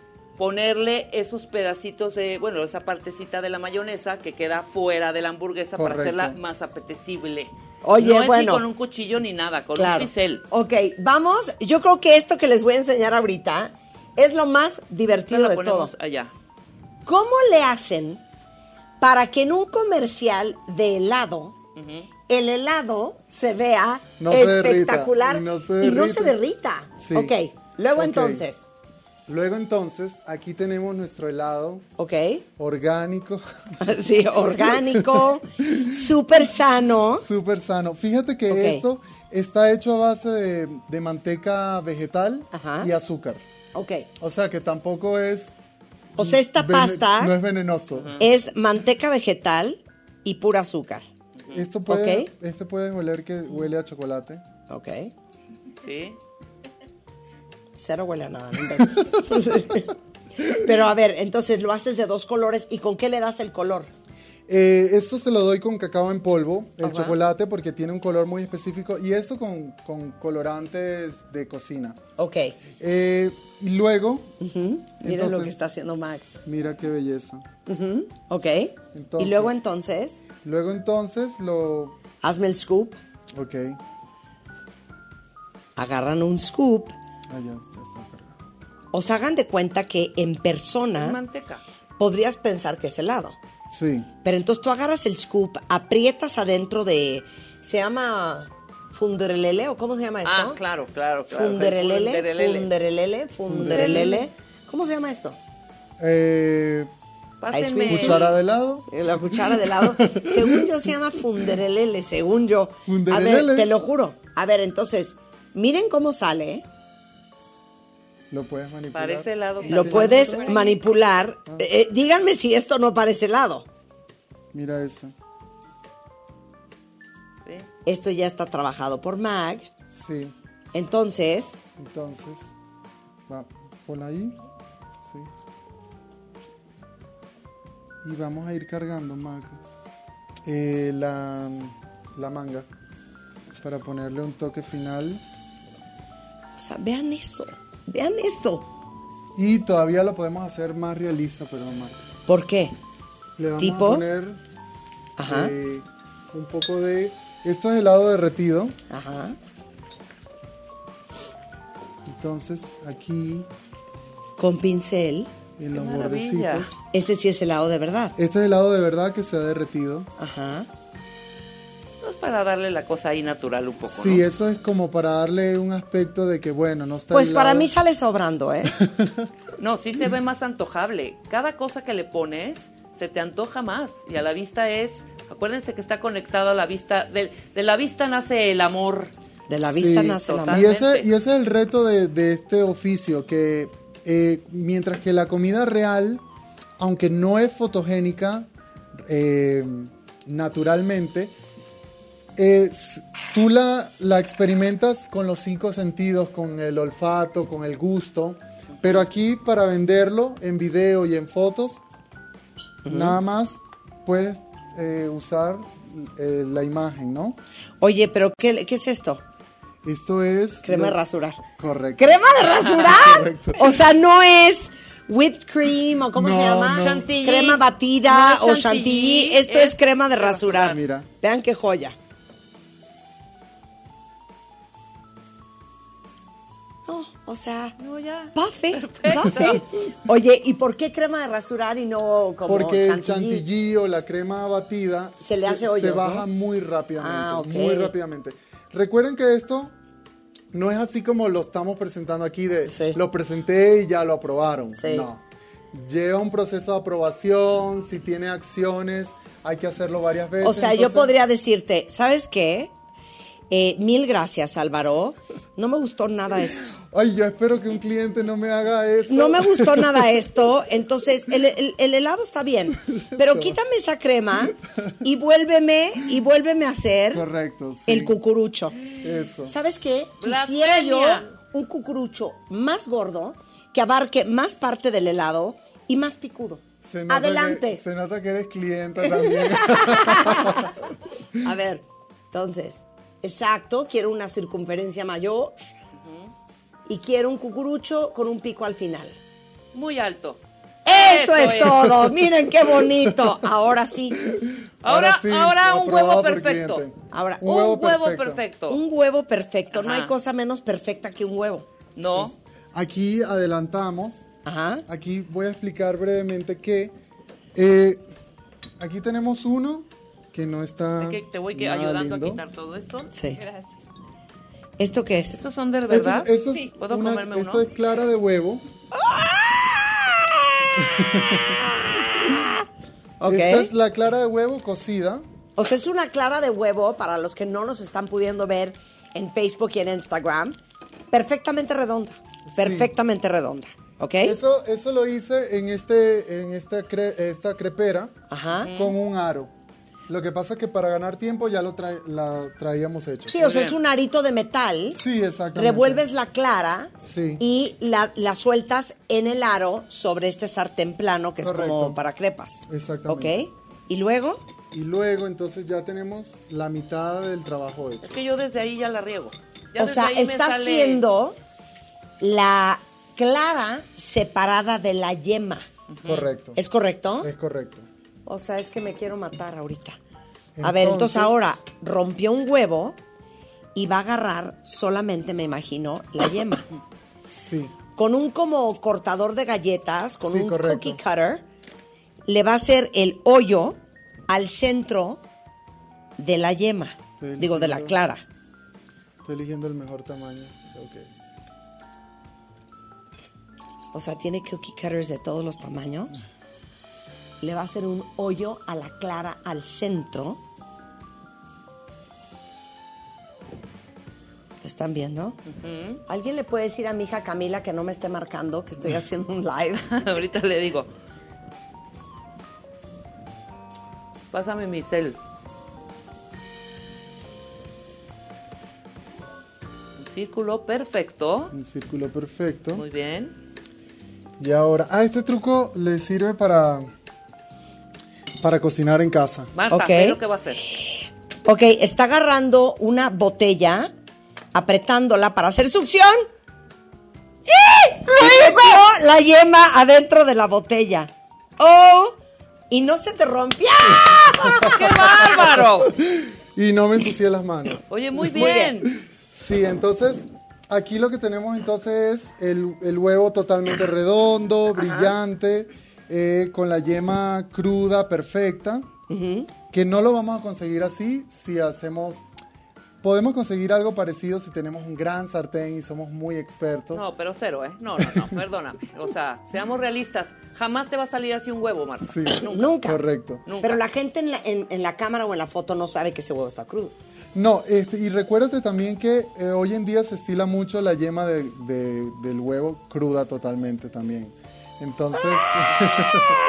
ponerle esos pedacitos de, bueno, esa partecita de la mayonesa que queda fuera de la hamburguesa. Correcto. Para hacerla más apetecible. Oye, no es bueno, ni con un cuchillo ni nada, con claro. un pincel. Ok, vamos, yo creo que esto que les voy a enseñar ahorita es lo más divertido de todo. Allá. ¿Cómo le hacen para que en un comercial de helado, uh-huh. el helado se vea no se espectacular derrita, y, no se y no se derrita? Sí. Ok, luego okay. entonces... Luego entonces, aquí tenemos nuestro helado. Ok. Orgánico. Sí, orgánico, súper sano. Súper sano. Fíjate que okay. esto está hecho a base de, de manteca vegetal Ajá. y azúcar. Ok. O sea que tampoco es... O sea, esta pasta... No es venenoso. Uh-huh. Es manteca vegetal y pura azúcar. Esto puede, okay. Este puede oler que huele a chocolate. Ok. Sí. Cero huele a nada, no Pero a ver, entonces lo haces de dos colores. ¿Y con qué le das el color? Eh, esto se lo doy con cacao en polvo, el Ajá. chocolate, porque tiene un color muy específico. Y esto con, con colorantes de cocina. Ok. Eh, y luego... Uh-huh. Miren lo que está haciendo Mac. Mira qué belleza. Uh-huh. Ok. Entonces, y luego entonces... Luego entonces lo... Hazme el scoop. Ok. Agarran un scoop... Ah, ya, ya está cargado. O sea, hagan de cuenta que en persona manteca. Podrías pensar que es helado. Sí. Pero entonces tú agarras el scoop, aprietas adentro de... ¿Se llama funderelele o cómo se llama esto? Ah, claro, claro, claro. Funderelele, funderelele, funderelele, funderelele. ¿Cómo se llama esto? Eh... Pásenme. ¿Cuchara de helado? La cuchara de helado. Según yo se llama funderelele, según yo. Funderelele. A ver, te lo juro. A ver, entonces, miren cómo sale, ¿eh? Lo puedes manipular. Parece helado. Lo puedes manipular. Ah. Eh, díganme si esto no parece helado. Mira esto. ¿Sí? Esto ya está trabajado por Mag. Sí. Entonces. Entonces. Va, pon ahí. Sí. Y vamos a ir cargando, Mag. Eh, la, la manga. Para ponerle un toque final. O sea, vean eso. Vean eso. Y todavía lo podemos hacer más realista, pero más. ¿Por qué? Le vamos ¿Tipo? a poner Ajá. Eh, un poco de... Esto es helado derretido. Ajá. Entonces, aquí... Con pincel. En los bordecitos. Ese sí es helado de verdad. Este es helado de verdad que se ha derretido. Ajá. Es para darle la cosa ahí natural un poco, sí, ¿no? Eso es como para darle un aspecto de que, bueno, no está Pues helado. para mí sale sobrando, ¿eh? No, sí se ve más antojable. Cada cosa que le pones se te antoja más. Y a la vista es... Acuérdense que está conectado a la vista. De, de la vista nace el amor. De la vista sí, nace el amor. Y ese, y ese es el reto de, de este oficio, que eh, mientras que la comida real, aunque no es fotogénica eh, naturalmente... Es, tú la, la experimentas con los cinco sentidos, con el olfato, con el gusto, pero aquí para venderlo en video y en fotos, uh-huh. nada más puedes eh, usar eh, la imagen, ¿no? Oye, pero ¿qué, qué es esto? Esto es... Crema lo... de rasurar. Correcto. ¿Crema de rasurar? Correcto. O sea, no es whipped cream o ¿cómo no, se llama? No. Chantilly. Crema batida no o chantilly. Esto es, es crema de rasurar. rasurar. Mira. Vean qué joya. No, o sea, no, ya. Buffy, Buffy. Oye, ¿y por qué crema de rasurar y no como Porque chantilly? el chantilly o la crema batida se le hace hoyo, se baja ¿no? muy rápidamente, ah, okay. muy rápidamente. Recuerden que esto no es así como lo estamos presentando aquí de sí. lo presenté y ya lo aprobaron. Sí. No. Lleva un proceso de aprobación, si tiene acciones, hay que hacerlo varias veces. O sea, entonces... yo podría decirte, ¿sabes qué? Eh, mil gracias, Álvaro. No me gustó nada esto. Ay, yo espero que un cliente no me haga eso. No me gustó nada esto. Entonces, el, el, el helado está bien. Pero quítame esa crema y vuélveme, y vuélveme a hacer Correcto, sí. el cucurucho. Eso. ¿Sabes qué? Quisiera yo un cucurucho más gordo que abarque más parte del helado y más picudo. Se nota Adelante. Que, se nota que eres clienta también. A ver, entonces... Exacto, quiero una circunferencia mayor uh-huh. y quiero un cucurucho con un pico al final. Muy alto. Eso, Eso es, es todo. Miren qué bonito. Ahora sí. Ahora, ahora, sí, ahora un huevo perfecto. Ahora un huevo, un huevo perfecto. perfecto. Un huevo perfecto. Ajá. No hay cosa menos perfecta que un huevo. No. Pues aquí adelantamos. Ajá. Aquí voy a explicar brevemente que eh, aquí tenemos uno. Que no está. Que te voy que ayudando lindo. A quitar todo esto. Sí. Gracias. ¿Esto qué es? ¿Estos son de verdad? Esto, esto sí. es ¿Puedo una, comerme uno? Esto es clara de huevo. Okay. Esta es la clara de huevo cocida. O sea, es una clara de huevo para los que no nos están pudiendo ver en Facebook y en Instagram. Perfectamente redonda. Sí. Perfectamente redonda. ¿Ok? Eso, eso lo hice en, este, en esta, cre, esta crepera. Ajá. Con un aro. Lo que pasa es que para ganar tiempo ya lo tra la traíamos hecho. Sí, o sea, es un arito de metal. Sí, exactamente. Revuelves la clara sí. y la, la sueltas en el aro sobre este sartén plano que Correcto. Es como para crepas. Exactamente. ¿Ok? ¿Y luego? Y luego, entonces, ya tenemos la mitad del trabajo hecho. Es que yo desde ahí ya la riego. Ya o sea, está sale... haciendo la clara separada de la yema. Uh-huh. Correcto. ¿Es correcto? Es correcto. O sea, es que me quiero matar ahorita. Entonces, a ver, entonces ahora rompió un huevo y va a agarrar solamente, me imagino, la yema. Sí. Con un como cortador de galletas, con sí, un correcto. cookie cutter, le va a hacer el hoyo al centro de la yema. Digo, de la clara. Estoy eligiendo el mejor tamaño. Creo que es. O sea, tiene cookie cutters de todos los tamaños. Le va a hacer un hoyo a la clara al centro. ¿Lo están viendo? Uh-huh. ¿Alguien le puede decir a mi hija Camila que no me esté marcando, que estoy haciendo un live? Ahorita le digo. Pásame mi cel. Un círculo perfecto. Un círculo perfecto. Muy bien. Y ahora, ah, este truco le sirve para... Para cocinar en casa. Marta, okay. ¿qué es lo que va a hacer? Ok, está agarrando una botella, apretándola para hacer succión. ¡Eh! ¡Lo hizo! La yema adentro de la botella. ¡Oh! Y no se te rompió. ¡Qué bárbaro! Y no me ensucié las manos. Oye, muy bien. Muy bien. Sí, entonces, aquí lo que tenemos entonces es el, el huevo totalmente redondo, Ajá. brillante. Eh, con la yema cruda, perfecta, uh-huh. que no lo vamos a conseguir así si hacemos... Podemos conseguir algo parecido si tenemos un gran sartén y somos muy expertos. No, pero cero, ¿eh? No, no, no, perdóname. O sea, seamos realistas. Jamás te va a salir así un huevo, Marta. Sí, nunca. Nunca. Correcto. Nunca. Pero la gente en la, en, en la cámara o en la foto no sabe que ese huevo está crudo. No, este, y recuérdate también que eh, hoy en día se estila mucho la yema de, de, del huevo cruda totalmente también. Entonces...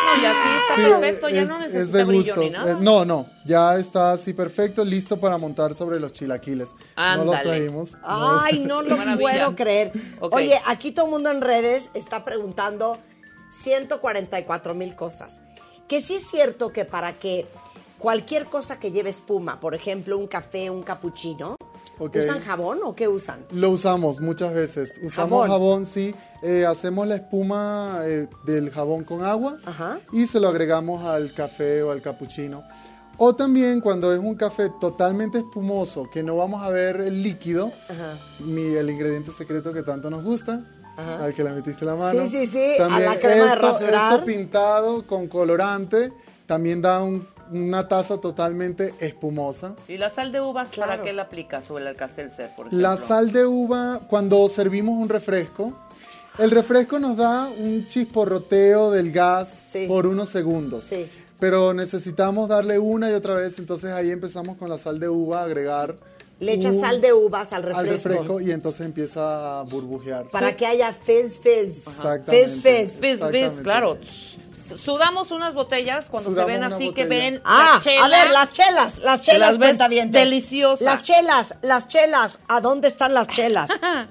y así está Sí, perfecto, ya es- no es necesita de brillo gustos. ni nada. Eh, no, no, ya está así perfecto, listo para montar sobre los chilaquiles. No los Ándale. traímos. Ay, no lo Maravilla. puedo creer. Ok. Oye, aquí todo el mundo en redes está preguntando ciento cuarenta y cuatro mil cosas. Que sí es cierto que para que cualquier cosa que lleve espuma, por ejemplo, un café, un capuchino, Ok. ¿usan jabón o qué usan? Lo usamos muchas veces. Usamos Jabón. jabón, sí. Eh, hacemos la espuma eh, del jabón con agua Ajá. y se lo agregamos al café o al capuchino. O también cuando es un café totalmente espumoso, que no vamos a ver el líquido, Ajá. mi, el ingrediente secreto que tanto nos gusta, Ajá. al que le metiste la mano. Sí, sí, sí, a También la crema de esto, rasurar. esto pintado con colorante también da un- una taza totalmente espumosa. ¿Y la sal de uvas Claro. para qué la aplicas? O el Alka-Seltzer, por ejemplo. La sal de uva, cuando servimos un refresco, el refresco nos da un chisporroteo del gas Sí. por unos segundos. Sí. Pero necesitamos darle una y otra vez, entonces ahí empezamos con la sal de uva a agregar. Le echas un- sal de uvas al al refresco. refresco y entonces empieza a burbujear. Para que haya fizz fizz. Exactamente. Fizz fizz. Fizz, fizz, Exactamente. claro. Sudamos unas botellas cuando Sudamos se ven una así que botella. ven Ah, la chela. a ver, las chelas, las chelas, las ves cuentavientes. deliciosas. Las chelas, las chelas, ¿a dónde están las chelas?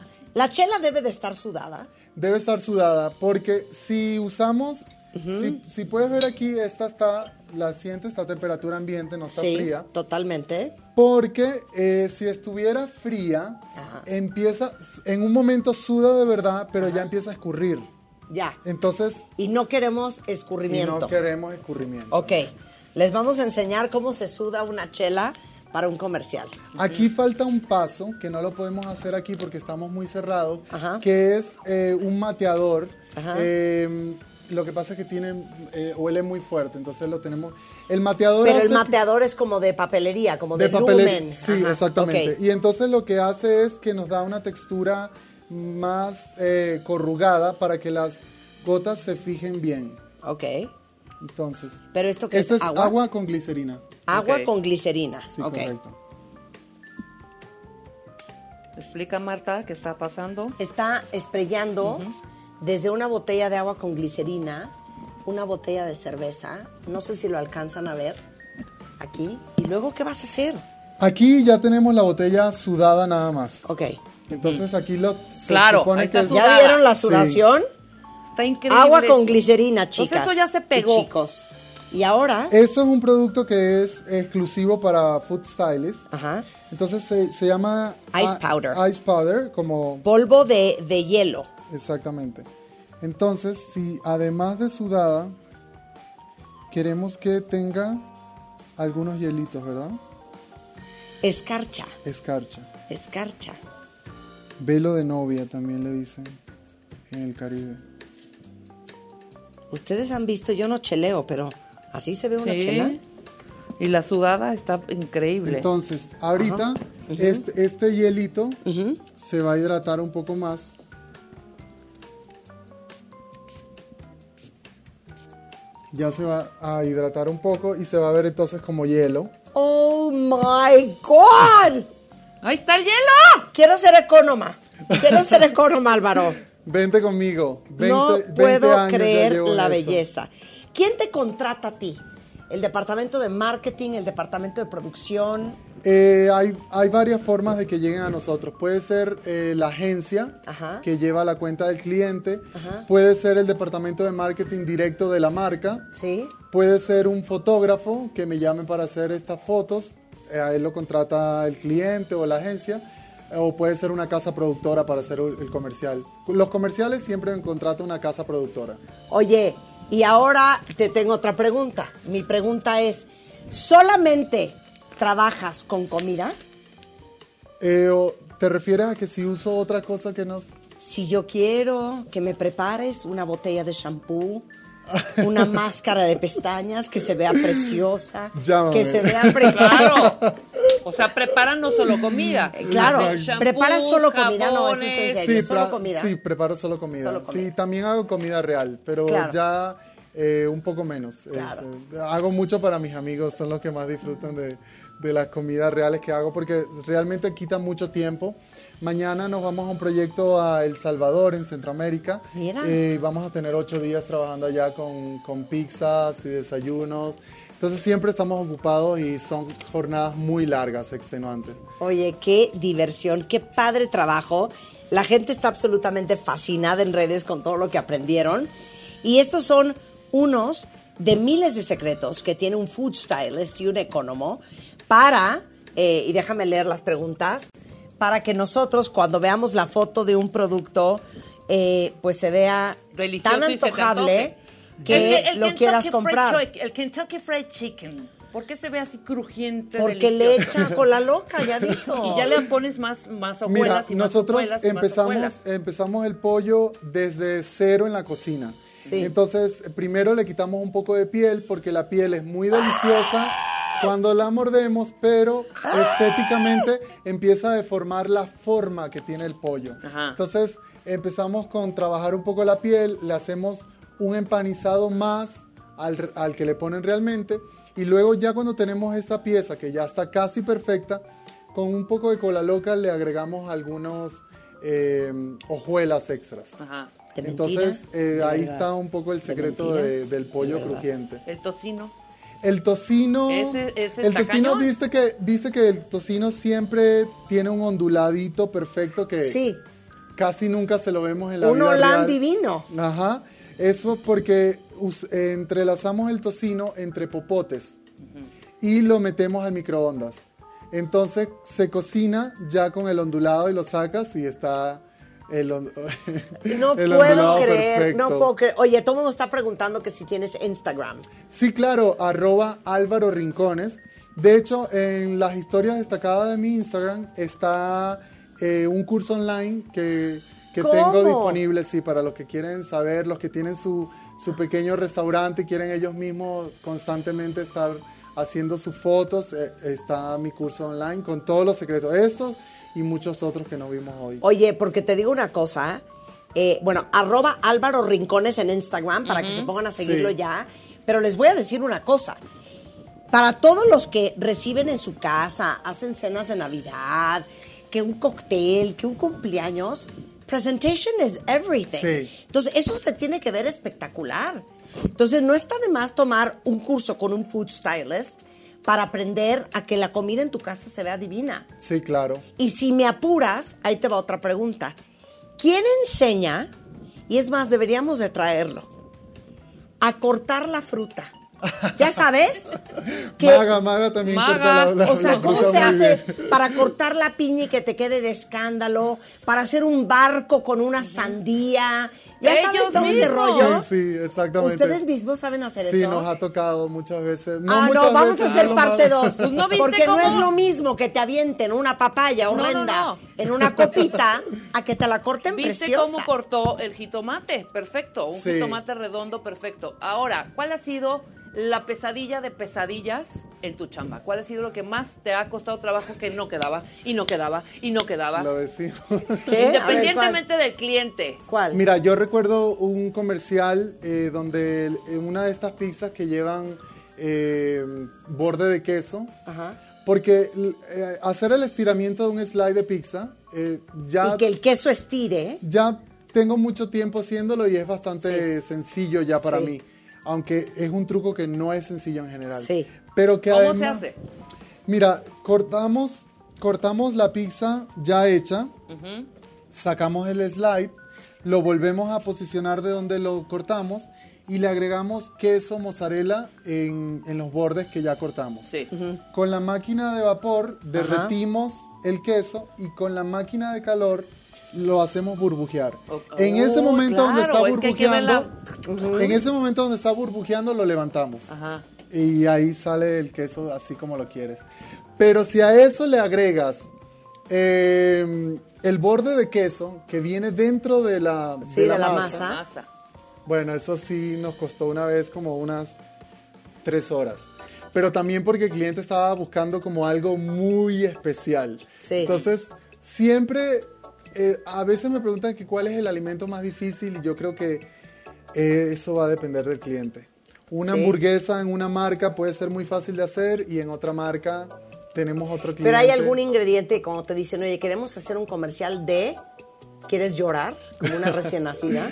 La chela debe de estar sudada. Debe estar sudada porque si usamos, si, si puedes ver aquí, esta está, la sientes, está a temperatura ambiente, no está Sí, fría. totalmente. Porque eh, si estuviera fría, Ajá. empieza, en un momento suda de verdad, pero ya empieza a escurrir. Ya. Entonces, Y no queremos y escurrimiento. no queremos escurrimiento. Ok, les vamos a enseñar cómo se suda una chela para un comercial. Aquí falta un paso que no lo podemos hacer aquí porque estamos muy cerrados, Ajá. que es eh, un mateador. Ajá. Eh, lo que pasa es que tiene, eh, huele muy fuerte, entonces lo tenemos. El mateador Pero el hace- mateador es como de papelería, como de, de papelería. lumen. Sí, Ajá, exactamente. ok. Y entonces lo que hace es que nos da una textura más eh, corrugada para que las gotas se fijen bien. Ok. Entonces, Pero esto que esto es es agua. agua con glicerina. Agua Ok. con glicerina. Sí, ok. correcto. Explica, Marta, qué está pasando. Está esprayando desde una botella de agua con glicerina, una botella de cerveza. No sé si lo alcanzan a ver aquí. ¿Y luego qué vas a hacer? Aquí ya tenemos la botella sudada nada más. Ok. Entonces aquí lo se Claro, supone ahí que está es- ¿Ya Sudada. vieron la Sí. sudación? Está increíble. Agua con esto. glicerina, chicas. Entonces eso ya se y pegó. chicos. Y ahora, Eso es un producto que es exclusivo para Food Stylist. ajá, Entonces se, se llama Ice a- powder. Ice powder, como polvo de, de hielo. exactamente. Entonces, si además de sudada queremos que tenga algunos hielitos, ¿verdad? Escarcha, Escarcha. escarcha. Velo de novia también le dicen en el Caribe. Ustedes han visto, yo no cheleo, pero así se ve una Sí. chela. Y la sudada está increíble. Entonces, ahorita Ajá. Ujú. este, este hielito Ujú. se va a hidratar un poco más. Ya se va a hidratar un poco y se va a ver entonces como hielo. Oh my God. ¡Ahí está el hielo! Quiero ser economa. Quiero ser economa, Álvaro. Vente conmigo. veinte, No veinte puedo años ya creer llevo en la eso. belleza. ¿Quién te contrata a ti? ¿El departamento de marketing, el departamento de producción? Eh, hay, hay varias formas de que lleguen a nosotros. Puede ser eh, la agencia Ajá. que lleva la cuenta del cliente. Ajá. Puede ser el departamento de marketing directo de la marca. Sí. Puede ser un fotógrafo que me llame para hacer estas fotos. Eh, a él lo contrata el cliente o la agencia. Eh, o puede ser una casa productora para hacer el el comercial. Los comerciales siempre me contrata una casa productora. Oye, y ahora te tengo otra pregunta. Mi pregunta es, ¿solamente trabajas con comida? Eh, o- ¿Te refieres a que si uso otra cosa que no? Si yo quiero que me prepares una botella de shampoo, una máscara de pestañas que se vea preciosa, Llámame. que se vea preciosa. Claro. O sea, preparan no solo comida. Claro, Hacen shampoos, preparas solo comida, no, eso es en jabones. serio. Sí, solo pra- comida. sí, preparo solo comida. Solo comida. Sí, también hago comida real, pero Claro. ya eh, un poco menos. Es, Claro. eh, hago mucho para mis amigos, son los que más disfrutan de, de las comidas reales que hago porque realmente quita mucho tiempo. Mañana nos vamos a un proyecto a El Salvador, en Centroamérica. Mira. Eh, vamos a tener ocho días trabajando allá con, con pizzas y desayunos. Entonces siempre estamos ocupados y son jornadas muy largas, extenuantes. Oye, qué diversión, qué padre trabajo. La gente está absolutamente fascinada en redes con todo lo que aprendieron. Y estos son unos de miles de secretos que tiene un food stylist y un ecónomo para, eh, y déjame leer las preguntas, para que nosotros cuando veamos la foto de un producto, eh, pues se vea delicioso tan antojable que el, el lo Kentucky quieras comprar. Fried, el Kentucky Fried Chicken, ¿por qué se ve así crujiente? Porque delicioso? le echa con la loca, ya dijo. Y ya le pones más, más hojuelas Mira, y más nosotros hojuelas y empezamos, más hojuelas. empezamos el pollo desde cero en la cocina. Sí. Entonces, primero le quitamos un poco de piel porque la piel es muy deliciosa cuando la mordemos, pero estéticamente empieza a deformar la forma que tiene el pollo. Ajá. Entonces, empezamos con trabajar un poco la piel, le hacemos un empanizado más al, al que le ponen realmente, y luego ya cuando tenemos esa pieza que ya está casi perfecta, con un poco de cola loca le agregamos algunos eh, hojuelas extras. Ajá. ¿De Entonces, mentira? eh, ¿De ahí verdad? está un poco el secreto mentira? de, del pollo ¿De verdad? crujiente. El tocino. El tocino, Ese- ese el está tocino cañón. viste que viste que el tocino siempre tiene un onduladito perfecto que Sí, casi nunca se lo vemos en la un vida holán real. divino. Ajá, eso porque us- eh, entrelazamos el tocino entre popotes y lo metemos al microondas. Entonces se cocina ya con el ondulado y lo sacas y está el, on- No el puedo ondulado creer, perfecto. no puedo creer. Oye, todo el mundo está preguntando que si tienes Instagram. Sí, claro, arroba Álvaro Rincones. De hecho, en las historias destacadas de mi Instagram está eh, un curso online que, que ¿Cómo? tengo disponible, sí, para los que quieren saber, los que tienen su, su pequeño restaurante y quieren ellos mismos constantemente estar haciendo sus fotos, eh, está mi curso online con todos los secretos. Estos y muchos otros que no vimos hoy. Oye, porque te digo una cosa, eh, bueno, arroba Álvaro Rincones en Instagram para que se pongan a seguirlo Sí. ya, pero les voy a decir una cosa. Para todos los que reciben en su casa, hacen cenas de Navidad, que un cóctel, que un cumpleaños, presentation is everything. Sí. Entonces, eso se tiene que ver espectacular. Entonces, no está de más tomar un curso con un food stylist para aprender a que la comida en tu casa se vea divina. Sí, claro. Y si me apuras, ahí te va otra pregunta. ¿Quién enseña, y es más, deberíamos de traerlo, a cortar la fruta? ¿Ya sabes? Que- Maga, Maga también Maga. corta la, la o sea, la ¿cómo fruta se muy hace bien. para cortar la piña y que te quede de escándalo? Para hacer un barco con una sandía. ¿Ya sabes Ellos todo ese mismos. rollo? Sí, sí, exactamente. ¿Ustedes mismos saben hacer Sí, eso? nos ha tocado muchas veces. ah, muchas no, vamos veces, a hacer no lo parte malo. dos. Pues, ¿no viste porque no cómo? es lo mismo que te avienten una papaya No, no, horrenda no. en una copita a que te la corten ¿Viste preciosa. cómo cortó el jitomate? Perfecto, un Sí. jitomate redondo, perfecto. Ahora, ¿cuál ha sido la pesadilla de pesadillas en tu chamba? ¿Cuál ha sido lo que más te ha costado trabajo que no quedaba, y no quedaba, y no quedaba? Lo decimos. ¿Qué? Independientemente del cliente. ¿Cuál? Mira, yo recuerdo un comercial eh, donde el- en una de estas pizzas que llevan eh, borde de queso, Ajá. porque eh, hacer el estiramiento de un slide de pizza, eh, ya, Y que el queso estire. ya tengo mucho tiempo haciéndolo y es bastante sencillo ya para Sí. mí. Aunque es un truco que no es sencillo en general. Sí. Pero que ¿Cómo además, se hace? Mira, cortamos, cortamos la pizza ya hecha, Ujú. sacamos el slide, lo volvemos a posicionar de donde lo cortamos y le agregamos queso mozzarella en, en los bordes que ya cortamos. Sí. Con la máquina de vapor derretimos el queso y con la máquina de calor lo hacemos burbujear. Oh, En ese momento donde claro, está es que hay que ver burbujeando, la- en ese momento donde está burbujeando lo levantamos. Ajá. Y ahí sale el queso así como lo quieres. Pero si a eso le agregas eh, el borde de queso que viene dentro de la, Sí, de la de la masa, masa. Masa. bueno, eso sí nos costó una vez como unas tres horas. Pero también porque el cliente estaba buscando como algo muy especial. Sí. Entonces, siempre, eh, a veces me preguntan que cuál es el alimento más difícil y yo creo que eh, eso va a depender del cliente. Una Sí. hamburguesa en una marca puede ser muy fácil de hacer y en otra marca tenemos otro cliente. Pero hay algún ingrediente, como te dicen, oye, queremos hacer un comercial de... ¿Quieres llorar? Como una recién nacida.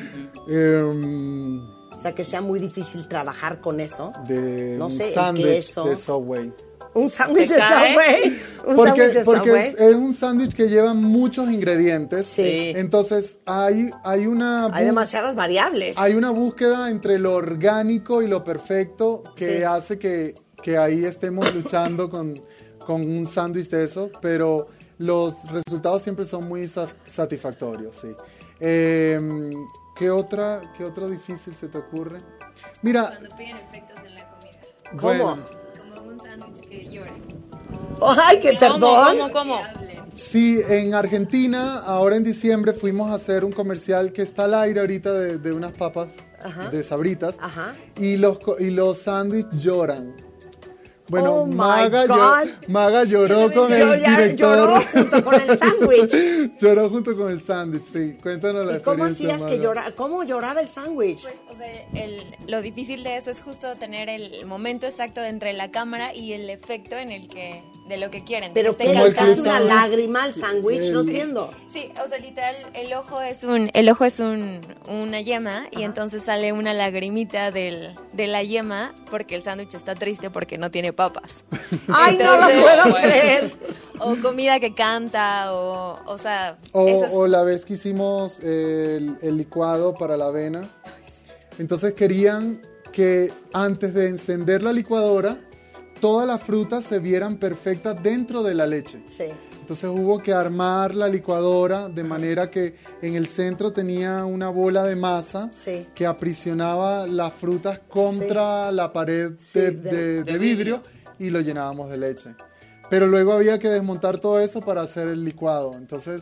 um, o sea, que sea muy difícil trabajar con eso. De no sé, un sándwich queso. de Subway. Un sándwich de Subway. Un porque sándwich de porque Subway. Es, es un sándwich que lleva muchos ingredientes. Sí. Entonces hay, hay una... Hay demasiadas variables. Hay una búsqueda entre lo orgánico y lo perfecto que Sí. hace que, que ahí estemos luchando con, con un sándwich de eso, pero los resultados siempre son muy sa- satisfactorios, sí. Eh, ¿qué, otra, ¿Qué otro difícil se te ocurre? Mira... Cuando piden efectos en la comida. ¿Cómo? Bueno, Como un sándwich que llore. ¡Ay, qué perdón! ¿Cómo, cómo? sí, en Argentina, ahora en diciembre, fuimos a hacer un comercial que está al aire ahorita de, de unas papas Ajá. de Sabritas. Ajá. Y los, co- y los sándwiches lloran. Bueno, Oh, my Maga, God. llo- Maga lloró con Yo el ya director. lloró junto con el sándwich. Lloró junto con el sándwich, sí. Cuéntanos la ¿Y cómo experiencia, hacías que Maga. llorara? ¿Cómo lloraba el sándwich? Pues, o sea, el, lo difícil de eso es justo tener el momento exacto entre la cámara y el efecto en el que, de lo que quieren. de Pero que que esté le cantando. echas una lágrima al sándwich, no El- entiendo. Sí, o sea, literal, el ojo es un, el ojo es un, una yema y entonces sale una lagrimita del, de la yema porque el sándwich está triste porque no tiene papas. ¡Ay, no lo Entonces, puedo bueno, creer! O comida que canta, o, o sea... O, esas- o la vez que hicimos el, el licuado para la avena. Entonces querían que antes de encender la licuadora, todas las frutas se vieran perfectas dentro de la leche. Sí. Entonces hubo que armar la licuadora de manera que en el centro tenía una bola de masa Sí. que aprisionaba las frutas contra la pared Sí, de, de- de- de de vidrio y lo llenábamos de leche. Pero luego había que desmontar todo eso para hacer el licuado. Entonces,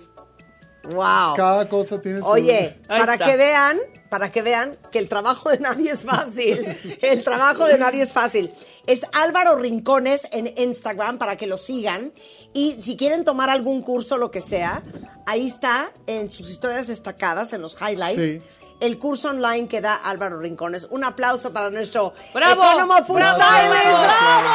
¡Wow! cada cosa tiene su... Oye, Ahí para está. que vean, para que vean que el trabajo de nadie es fácil. El trabajo de nadie es fácil. Es Álvaro Rincones en Instagram para que lo sigan. Y si quieren tomar algún curso, lo que sea, ahí está en sus historias destacadas, en los highlights. Sí. El curso online que da Álvaro Rincones. Un aplauso para nuestro ¡Bravo! Economo Food ¡Bravo! Stylist. ¡Bravo! ¡Bravo!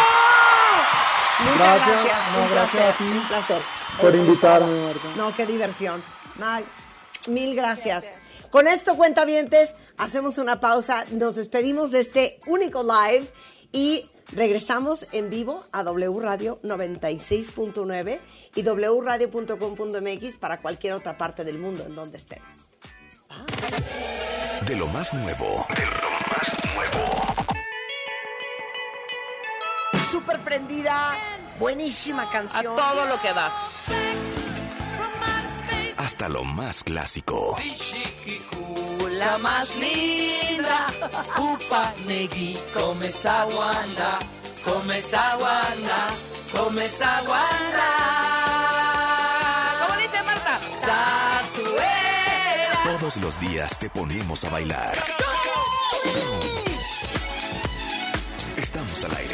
Muchas Gracias. gracias. No, un gracias placer, a ti un placer. por invitarme, Marta. No, qué diversión. Ay, mil gracias. Con esto, cuentavientes, hacemos una pausa. Nos despedimos de este único live y regresamos en vivo a W Radio noventa y seis punto nueve y w radio punto com punto m x para cualquier otra parte del mundo en donde estén. De lo más nuevo. De lo más nuevo. Súper prendida, buenísima A canción. todo lo que das. Hasta lo más clásico. La más linda, upa negui, come saguanda, come saguanda, come saguanda. ¿Cómo dice Marta? Zarzuela. Todos los días te ponemos a bailar. Estamos al aire.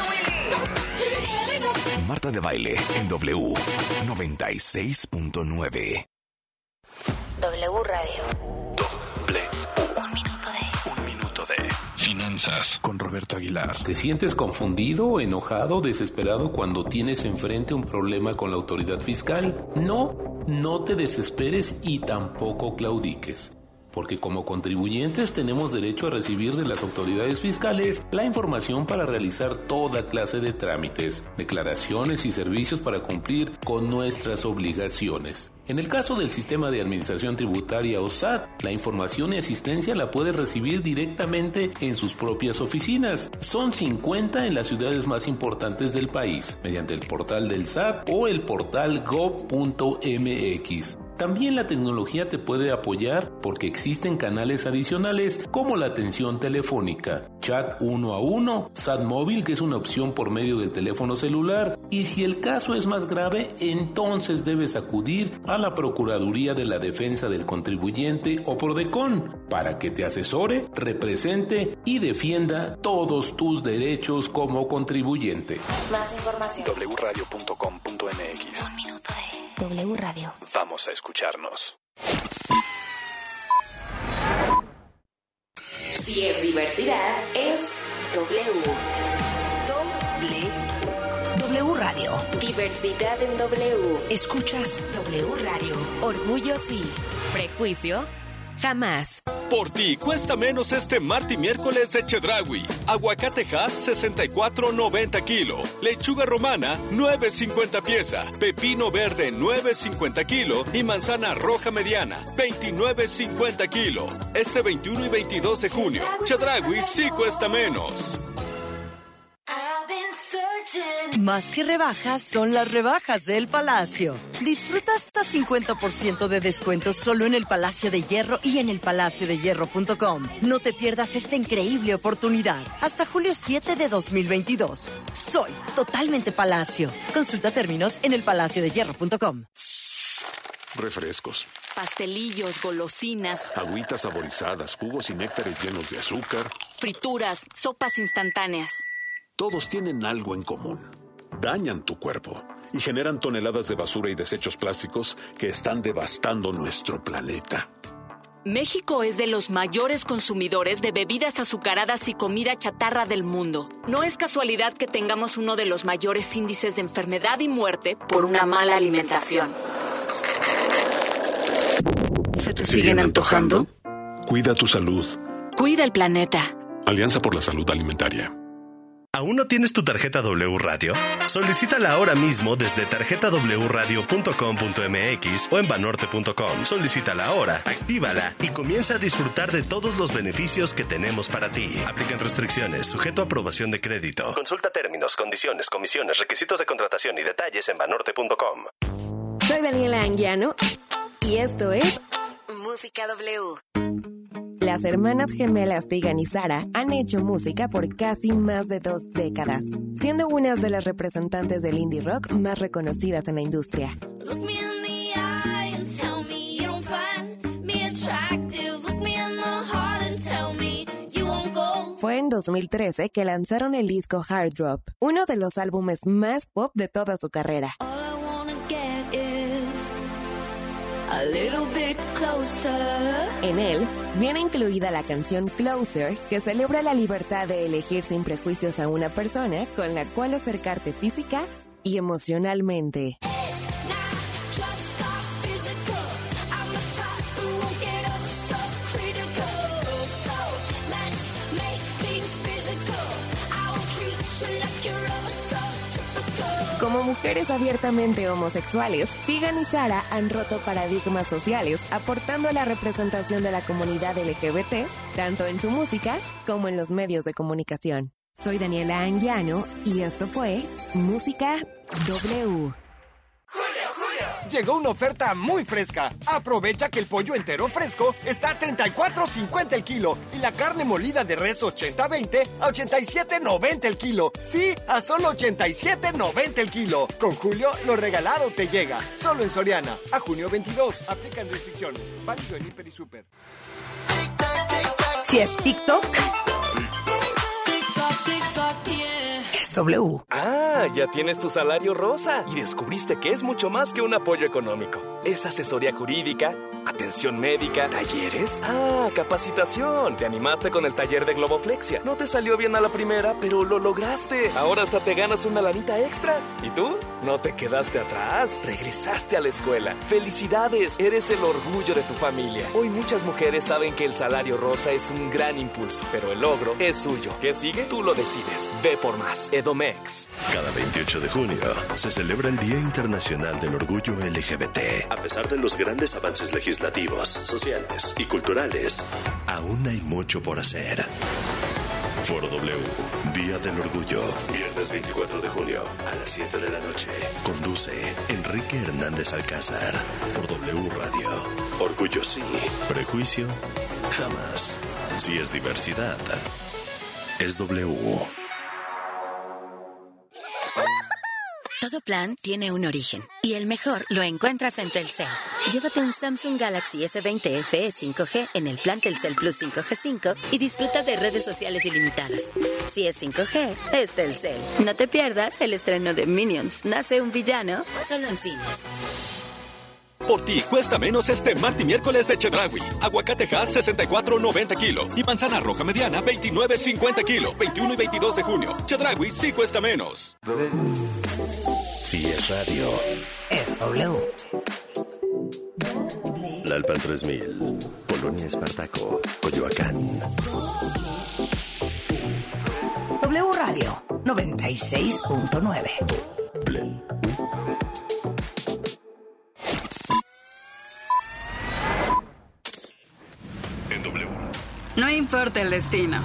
Marta de Baile en W noventa y seis punto nueve. W Radio. W. Un minuto de... Un minuto de finanzas con Roberto Aguilar. ¿Te sientes confundido, enojado, desesperado cuando tienes enfrente un problema con la autoridad fiscal? No, no te desesperes y tampoco claudiques. Porque como contribuyentes tenemos derecho a recibir de las autoridades fiscales la información para realizar toda clase de trámites, declaraciones y servicios para cumplir con nuestras obligaciones. En el caso del Sistema de Administración Tributaria o S A T, la información y asistencia la puedes recibir directamente en sus propias oficinas. Son cincuenta en las ciudades más importantes del país, mediante el portal del S A T o el portal gob punto m x. También la tecnología te puede apoyar porque existen canales adicionales como la atención telefónica, chat uno a uno, S A T móvil, que es una opción por medio del teléfono celular, y si el caso es más grave, entonces debes acudir a la Procuraduría de la Defensa del Contribuyente o Prodecon para que te asesore, represente y defienda todos tus derechos como contribuyente. Más información. w radio punto com punto m x. Un minuto de W Radio. Vamos a escucharnos. Si es diversidad, es W. W. W Radio. Diversidad en W. Escuchas W Radio. Orgullo sí. Prejuicio jamás. Por ti cuesta menos este martes y miércoles de Chedraui. Aguacate Hass sesenta y cuatro noventa kilo. Lechuga romana nueve cincuenta pieza. Pepino verde nueve cincuenta kilo. Y manzana roja mediana veintinueve cincuenta kilo. Este veintiuno y veintidós de junio. Chedraui sí cuesta menos. Más que rebajas son las rebajas del Palacio. Disfruta hasta cincuenta por ciento de descuento solo en el Palacio de Hierro y en el palacio de hierro punto com. No te pierdas esta increíble oportunidad. Hasta julio siete de dos mil veintidós. Soy totalmente Palacio. Consulta términos en el palacio de hierro punto com. Refrescos, pastelillos, golosinas, agüitas saborizadas, jugos y néctares llenos de azúcar, frituras, sopas instantáneas. Todos tienen algo en común. Dañan tu cuerpo y generan toneladas de basura y desechos plásticos que están devastando nuestro planeta. México es de los mayores consumidores de bebidas azucaradas y comida chatarra del mundo. No es casualidad que tengamos uno de los mayores índices de enfermedad y muerte por una mala alimentación. ¿Se te siguen antojando? Cuida tu salud. Cuida el planeta. Alianza por la Salud Alimentaria. ¿Aún no tienes tu tarjeta W Radio? Solicítala ahora mismo desde tarjeta w radio punto com punto m x o en banorte punto com. Solicítala ahora, actívala y comienza a disfrutar de todos los beneficios que tenemos para ti. Aplican restricciones, sujeto a aprobación de crédito. Consulta términos, condiciones, comisiones, requisitos de contratación y detalles en banorte punto com. Soy Daniela Anguiano y esto es Música W. Las hermanas gemelas Tegan y Sara han hecho música por casi más de dos décadas, siendo unas de las representantes del indie rock más reconocidas en la industria. Fue en dos mil trece que lanzaron el disco Hard Drop, uno de los álbumes más pop de toda su carrera. A little bit closer. En él viene incluida la canción Closer, que celebra la libertad de elegir sin prejuicios a una persona con la cual acercarte física y emocionalmente. Como mujeres abiertamente homosexuales, Tegan y Sara han roto paradigmas sociales, aportando a la representación de la comunidad L G B T, tanto en su música como en los medios de comunicación. Soy Daniela Anguiano y esto fue Música W. Llegó una oferta muy fresca. Aprovecha que el pollo entero fresco está a treinta y cuatro cincuenta el kilo y la carne molida de res ochenta veinte a ochenta y siete noventa el kilo. Sí, a solo ochenta y siete noventa el kilo. Con Julio, lo regalado te llega. Solo en Soriana. A junio veintidós. Aplican restricciones. Válido en Hiper y Super. Si es TikTok, es W. Ah, ya tienes tu salario rosa y descubriste que es mucho más que un apoyo económico. Es asesoría jurídica, atención médica, talleres. Ah, capacitación. Te animaste con el taller de Globoflexia. No te salió bien a la primera, pero lo lograste. Ahora hasta te ganas una lanita extra. ¿Y tú? No te quedaste atrás. Regresaste a la escuela. ¡Felicidades! Eres el orgullo de tu familia. Hoy muchas mujeres saben que el salario rosa es un gran impulso, pero el logro es suyo. ¿Qué sigue? Tú lo decides. Ve por más. Edomex. Cada veintiocho de junio se celebra el Día Internacional del Orgullo L G B T. A pesar de los grandes avances legislativos, sociales y culturales, aún hay mucho por hacer. Foro W, Día del Orgullo, viernes veinticuatro de junio a las siete de la noche. Conduce Enrique Hernández Alcázar por W Radio. Orgullo sí, prejuicio jamás. Si es diversidad, es W. Todo plan tiene un origen y el mejor lo encuentras en Telcel. Llévate un Samsung Galaxy S veinte F E cinco G en el plan Telcel Plus cinco G cinco y disfruta de redes sociales ilimitadas. Si es cinco G, es Telcel. No te pierdas el estreno de Minions, Nace un villano, solo en cines. Por ti cuesta menos este martes y miércoles de Chedraui. Aguacate Hass sesenta y cuatro noventa kilo y manzana roja mediana veintinueve cincuenta kilo. veintiuno y veintidós de junio. Chedraui sí cuesta menos. Si es radio, es W. Lalpan tres mil, Polonia Espartaco, Coyoacán. W Radio noventa y seis punto nueve. En W. No importa el destino.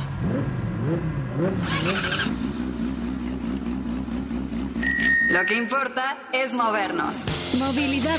Lo que importa es movernos. Movilidad